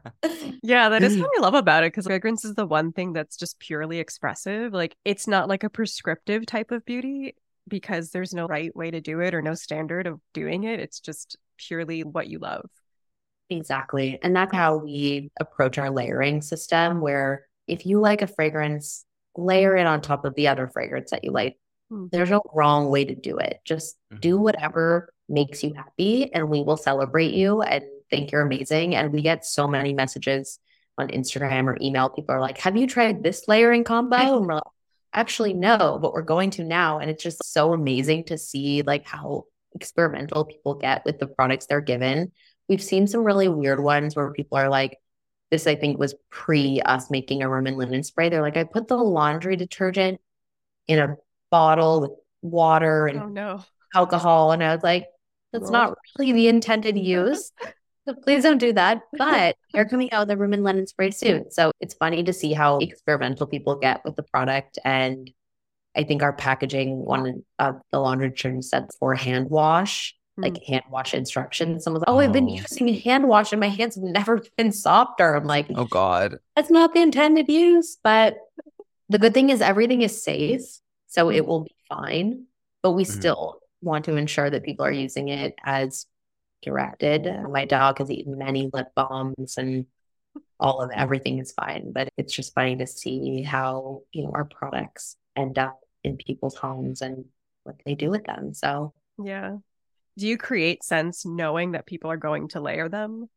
yeah, that is what I love about it, because fragrance is the one thing that's just purely expressive. Like, it's not like a prescriptive type of beauty because there's no right way to do it or no standard of doing it. It's just purely what you love. Exactly. And that's how we approach our layering system, where if you like a fragrance, layer it on top of the other fragrance that you like. There's no wrong way to do it. Just do whatever makes you happy, and we will celebrate you and think you're amazing. And we get so many messages on Instagram or email. People are like, have you tried this layering combo? And we're like, actually, no, but we're going to now. And it's just so amazing to see like how experimental people get with the products they're given. We've seen some really weird ones where people are like, this, I think, was pre us making a room and linen spray. They're like, I put the laundry detergent in a bottle with water and alcohol. And I was like, that's not really the intended use. So please don't do that. But they're coming out with a room and linen spray soon. So it's funny to see how experimental people get with the product. And I think our packaging, one of the laundry detergent said for hand wash, like hand wash instructions. Someone's like, I've been using hand wash and my hands have never been softer. I'm like, oh God, that's not the intended use. But the good thing is everything is safe, so it will be fine. But we still want to ensure that people are using it as directed. My dog has eaten many lip balms and all of everything is fine. But it's just funny to see how, our products end up in people's homes and what they do with them. So yeah. Do you create scents knowing that people are going to layer them?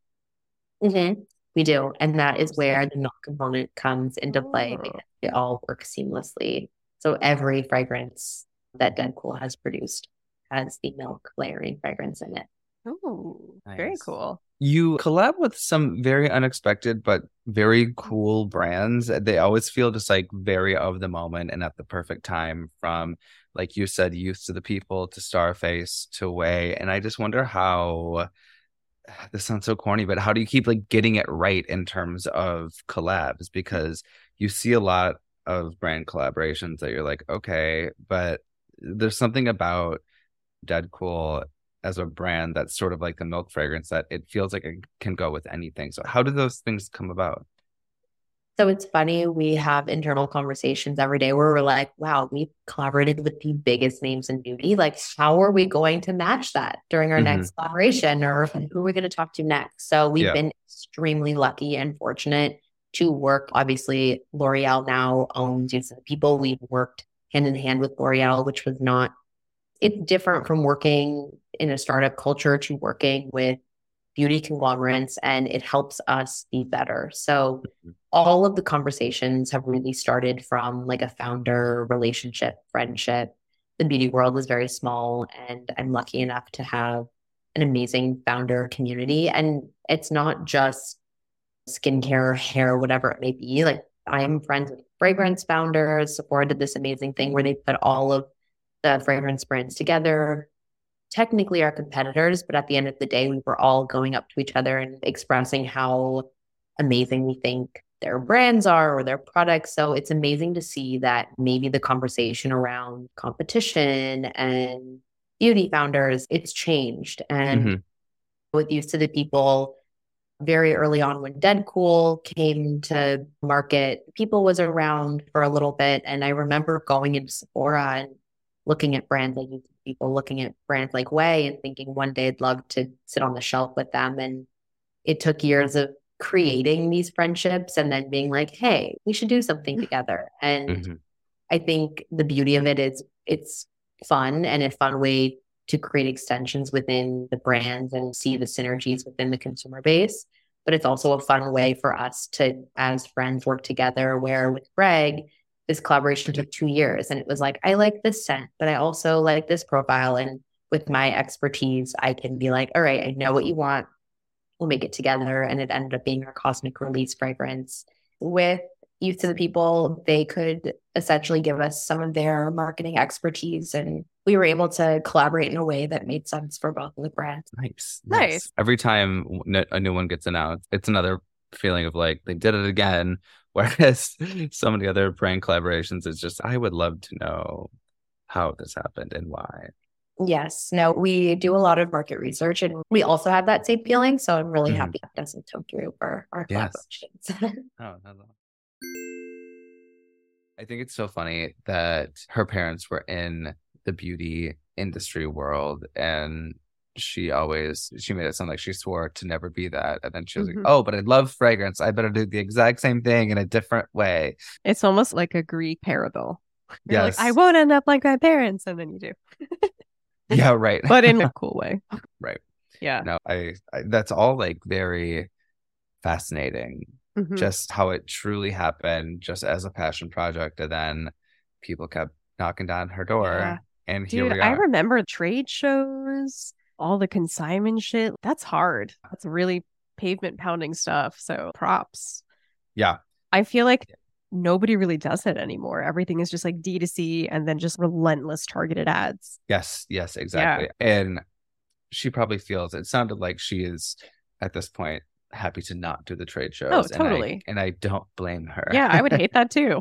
We do. And that is where the milk component comes into play, because it all works seamlessly. So every fragrance that Dead Cool has produced has the milk layering fragrance in it. Oh, nice. Very cool. You collab with some very unexpected but very cool brands. They always feel just like very of the moment and at the perfect time, from, like you said, Youth to the People to Starface to Way. And I just wonder how, this sounds so corny, but how do you keep like getting it right in terms of collabs? Because you see a lot of brand collaborations that you're like, okay, but there's something about Dead Cool as a brand that's sort of like the milk fragrance that it feels like it can go with anything. So how do those things come about? So it's funny, we have internal conversations every day where we're like, wow, we collaborated with the biggest names in beauty. Like, how are we going to match that during our next collaboration, or who are we going to talk to next? So we've been extremely lucky and fortunate to work. Obviously, L'Oreal now owns Youth to the People. We've worked hand in hand with L'Oreal, which was not, it's different from working in a startup culture to working with beauty conglomerates, and it helps us be better. So all of the conversations have really started from like a founder relationship, friendship. The beauty world is very small, and I'm lucky enough to have an amazing founder community. And it's not just skincare, hair, whatever it may be. Like I'm friends with fragrance founders. Sephora did this amazing thing where they put all of the fragrance brands together. Technically our competitors, but at the end of the day, we were all going up to each other and expressing how amazing we think their brands are or their products. So it's amazing to see that maybe the conversation around competition and beauty founders, it's changed. And with Youth to the People, very early on when Deadcool came to market, People was around for a little bit. And I remember going into Sephora and looking at brands like Youth to the People, looking at brands like Way and thinking one day I'd love to sit on the shelf with them. And it took years of creating these friendships and then being like, hey, we should do something together. And I think the beauty of it is it's fun and a fun way to create extensions within the brands and see the synergies within the consumer base. But it's also a fun way for us to, as friends, work together, where with Greg, this collaboration took 2 years. And it was like, I like this scent, but I also like this profile. And with my expertise, I can be like, all right, I know what you want. We'll make it together. And it ended up being our Cosmic Release fragrance. With Youth to the People, they could essentially give us some of their marketing expertise, and we were able to collaborate in a way that made sense for both of the brands. Nice. Every time a new one gets announced, it's another feeling of like they did it again. Whereas so many other brand collaborations, it's just, I would love to know how this happened and why. Yes. No, we do a lot of market research and we also have that same feeling. So I'm really happy that doesn't come through for our collaborations. Oh, no. I think it's so funny that her parents were in the beauty industry world and she made it sound like she swore to never be that. And then she was like, oh, but I love fragrance. I better do the exact same thing in a different way. It's almost like a Greek parable. You're Yes. like, I won't end up like my parents. And then you do. Yeah, right. But in a cool way. Right. Yeah. No, I that's all like very fascinating. Just how it truly happened, just as a passion project. And then people kept knocking down her door. Yeah. And Dude, here we are. I remember trade shows, all the consignment shit. That's hard. That's really pavement pounding stuff. So props. Yeah. I feel like nobody really does it anymore. Everything is just like D2C and then just relentless targeted ads. Yes, exactly. Yeah. And she probably feels, it sounded like she is at this point happy to not do the trade shows. Oh, totally. And I don't blame her. Yeah, I would hate that too.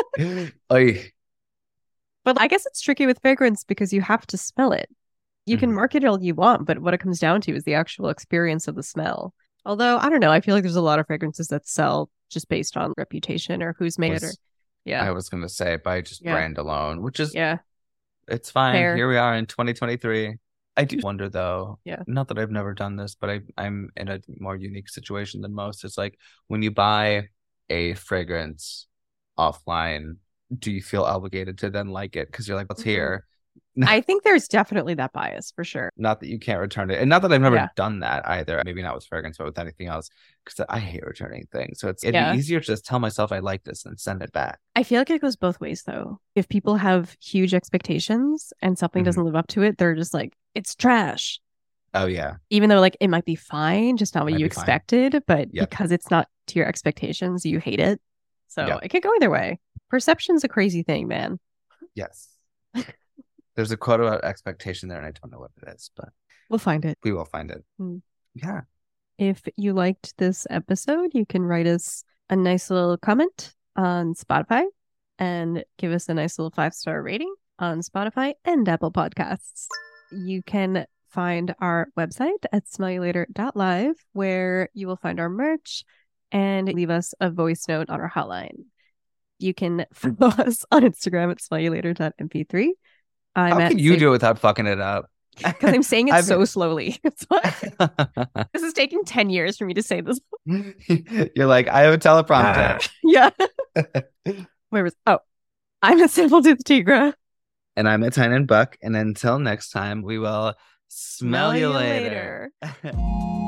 But I guess it's tricky with fragrance because you have to smell it. You can market it all you want, but what it comes down to is the actual experience of the smell. Although, I don't know, I feel like there's a lot of fragrances that sell just based on reputation or who's made it. I was going to say by just brand alone, which is, it's fine. Fair. Here we are in 2023. I do wonder though, not that I've never done this, but I'm in a more unique situation than most. It's like when you buy a fragrance offline, do you feel obligated to then like it? Because you're like, what's here? I think there's definitely that bias for sure. Not that you can't return it. And not that I've never done that either. Maybe not with fragrance, but with anything else. Because I hate returning things. So it'd be easier to just tell myself I like this and send it back. I feel like it goes both ways though. If people have huge expectations and something doesn't live up to it, they're just like, it's trash. Oh, yeah. Even though like it might be fine, just not what you expected. But because it's not to your expectations, you hate it. So it could go either way. Perception's a crazy thing, man. Yes. There's a quote about expectation there, and I don't know what it is, but we'll find it. We will find it. Yeah. If you liked this episode, you can write us a nice little comment on Spotify and give us a nice little 5-star rating on Spotify and Apple Podcasts. You can find our website at smellylater.live, where you will find our merch and leave us a voice note on our hotline. You can follow us on Instagram at smellylater.mp3. How can you do it without fucking it up? Because I'm saying it so slowly. That's why. This is taking 10 years for me to say this. You're like, I have a teleprompter. Yeah. I'm a Simple Tooth Tigra. And I'm a Tynan Buck. And until next time, we will smell you later.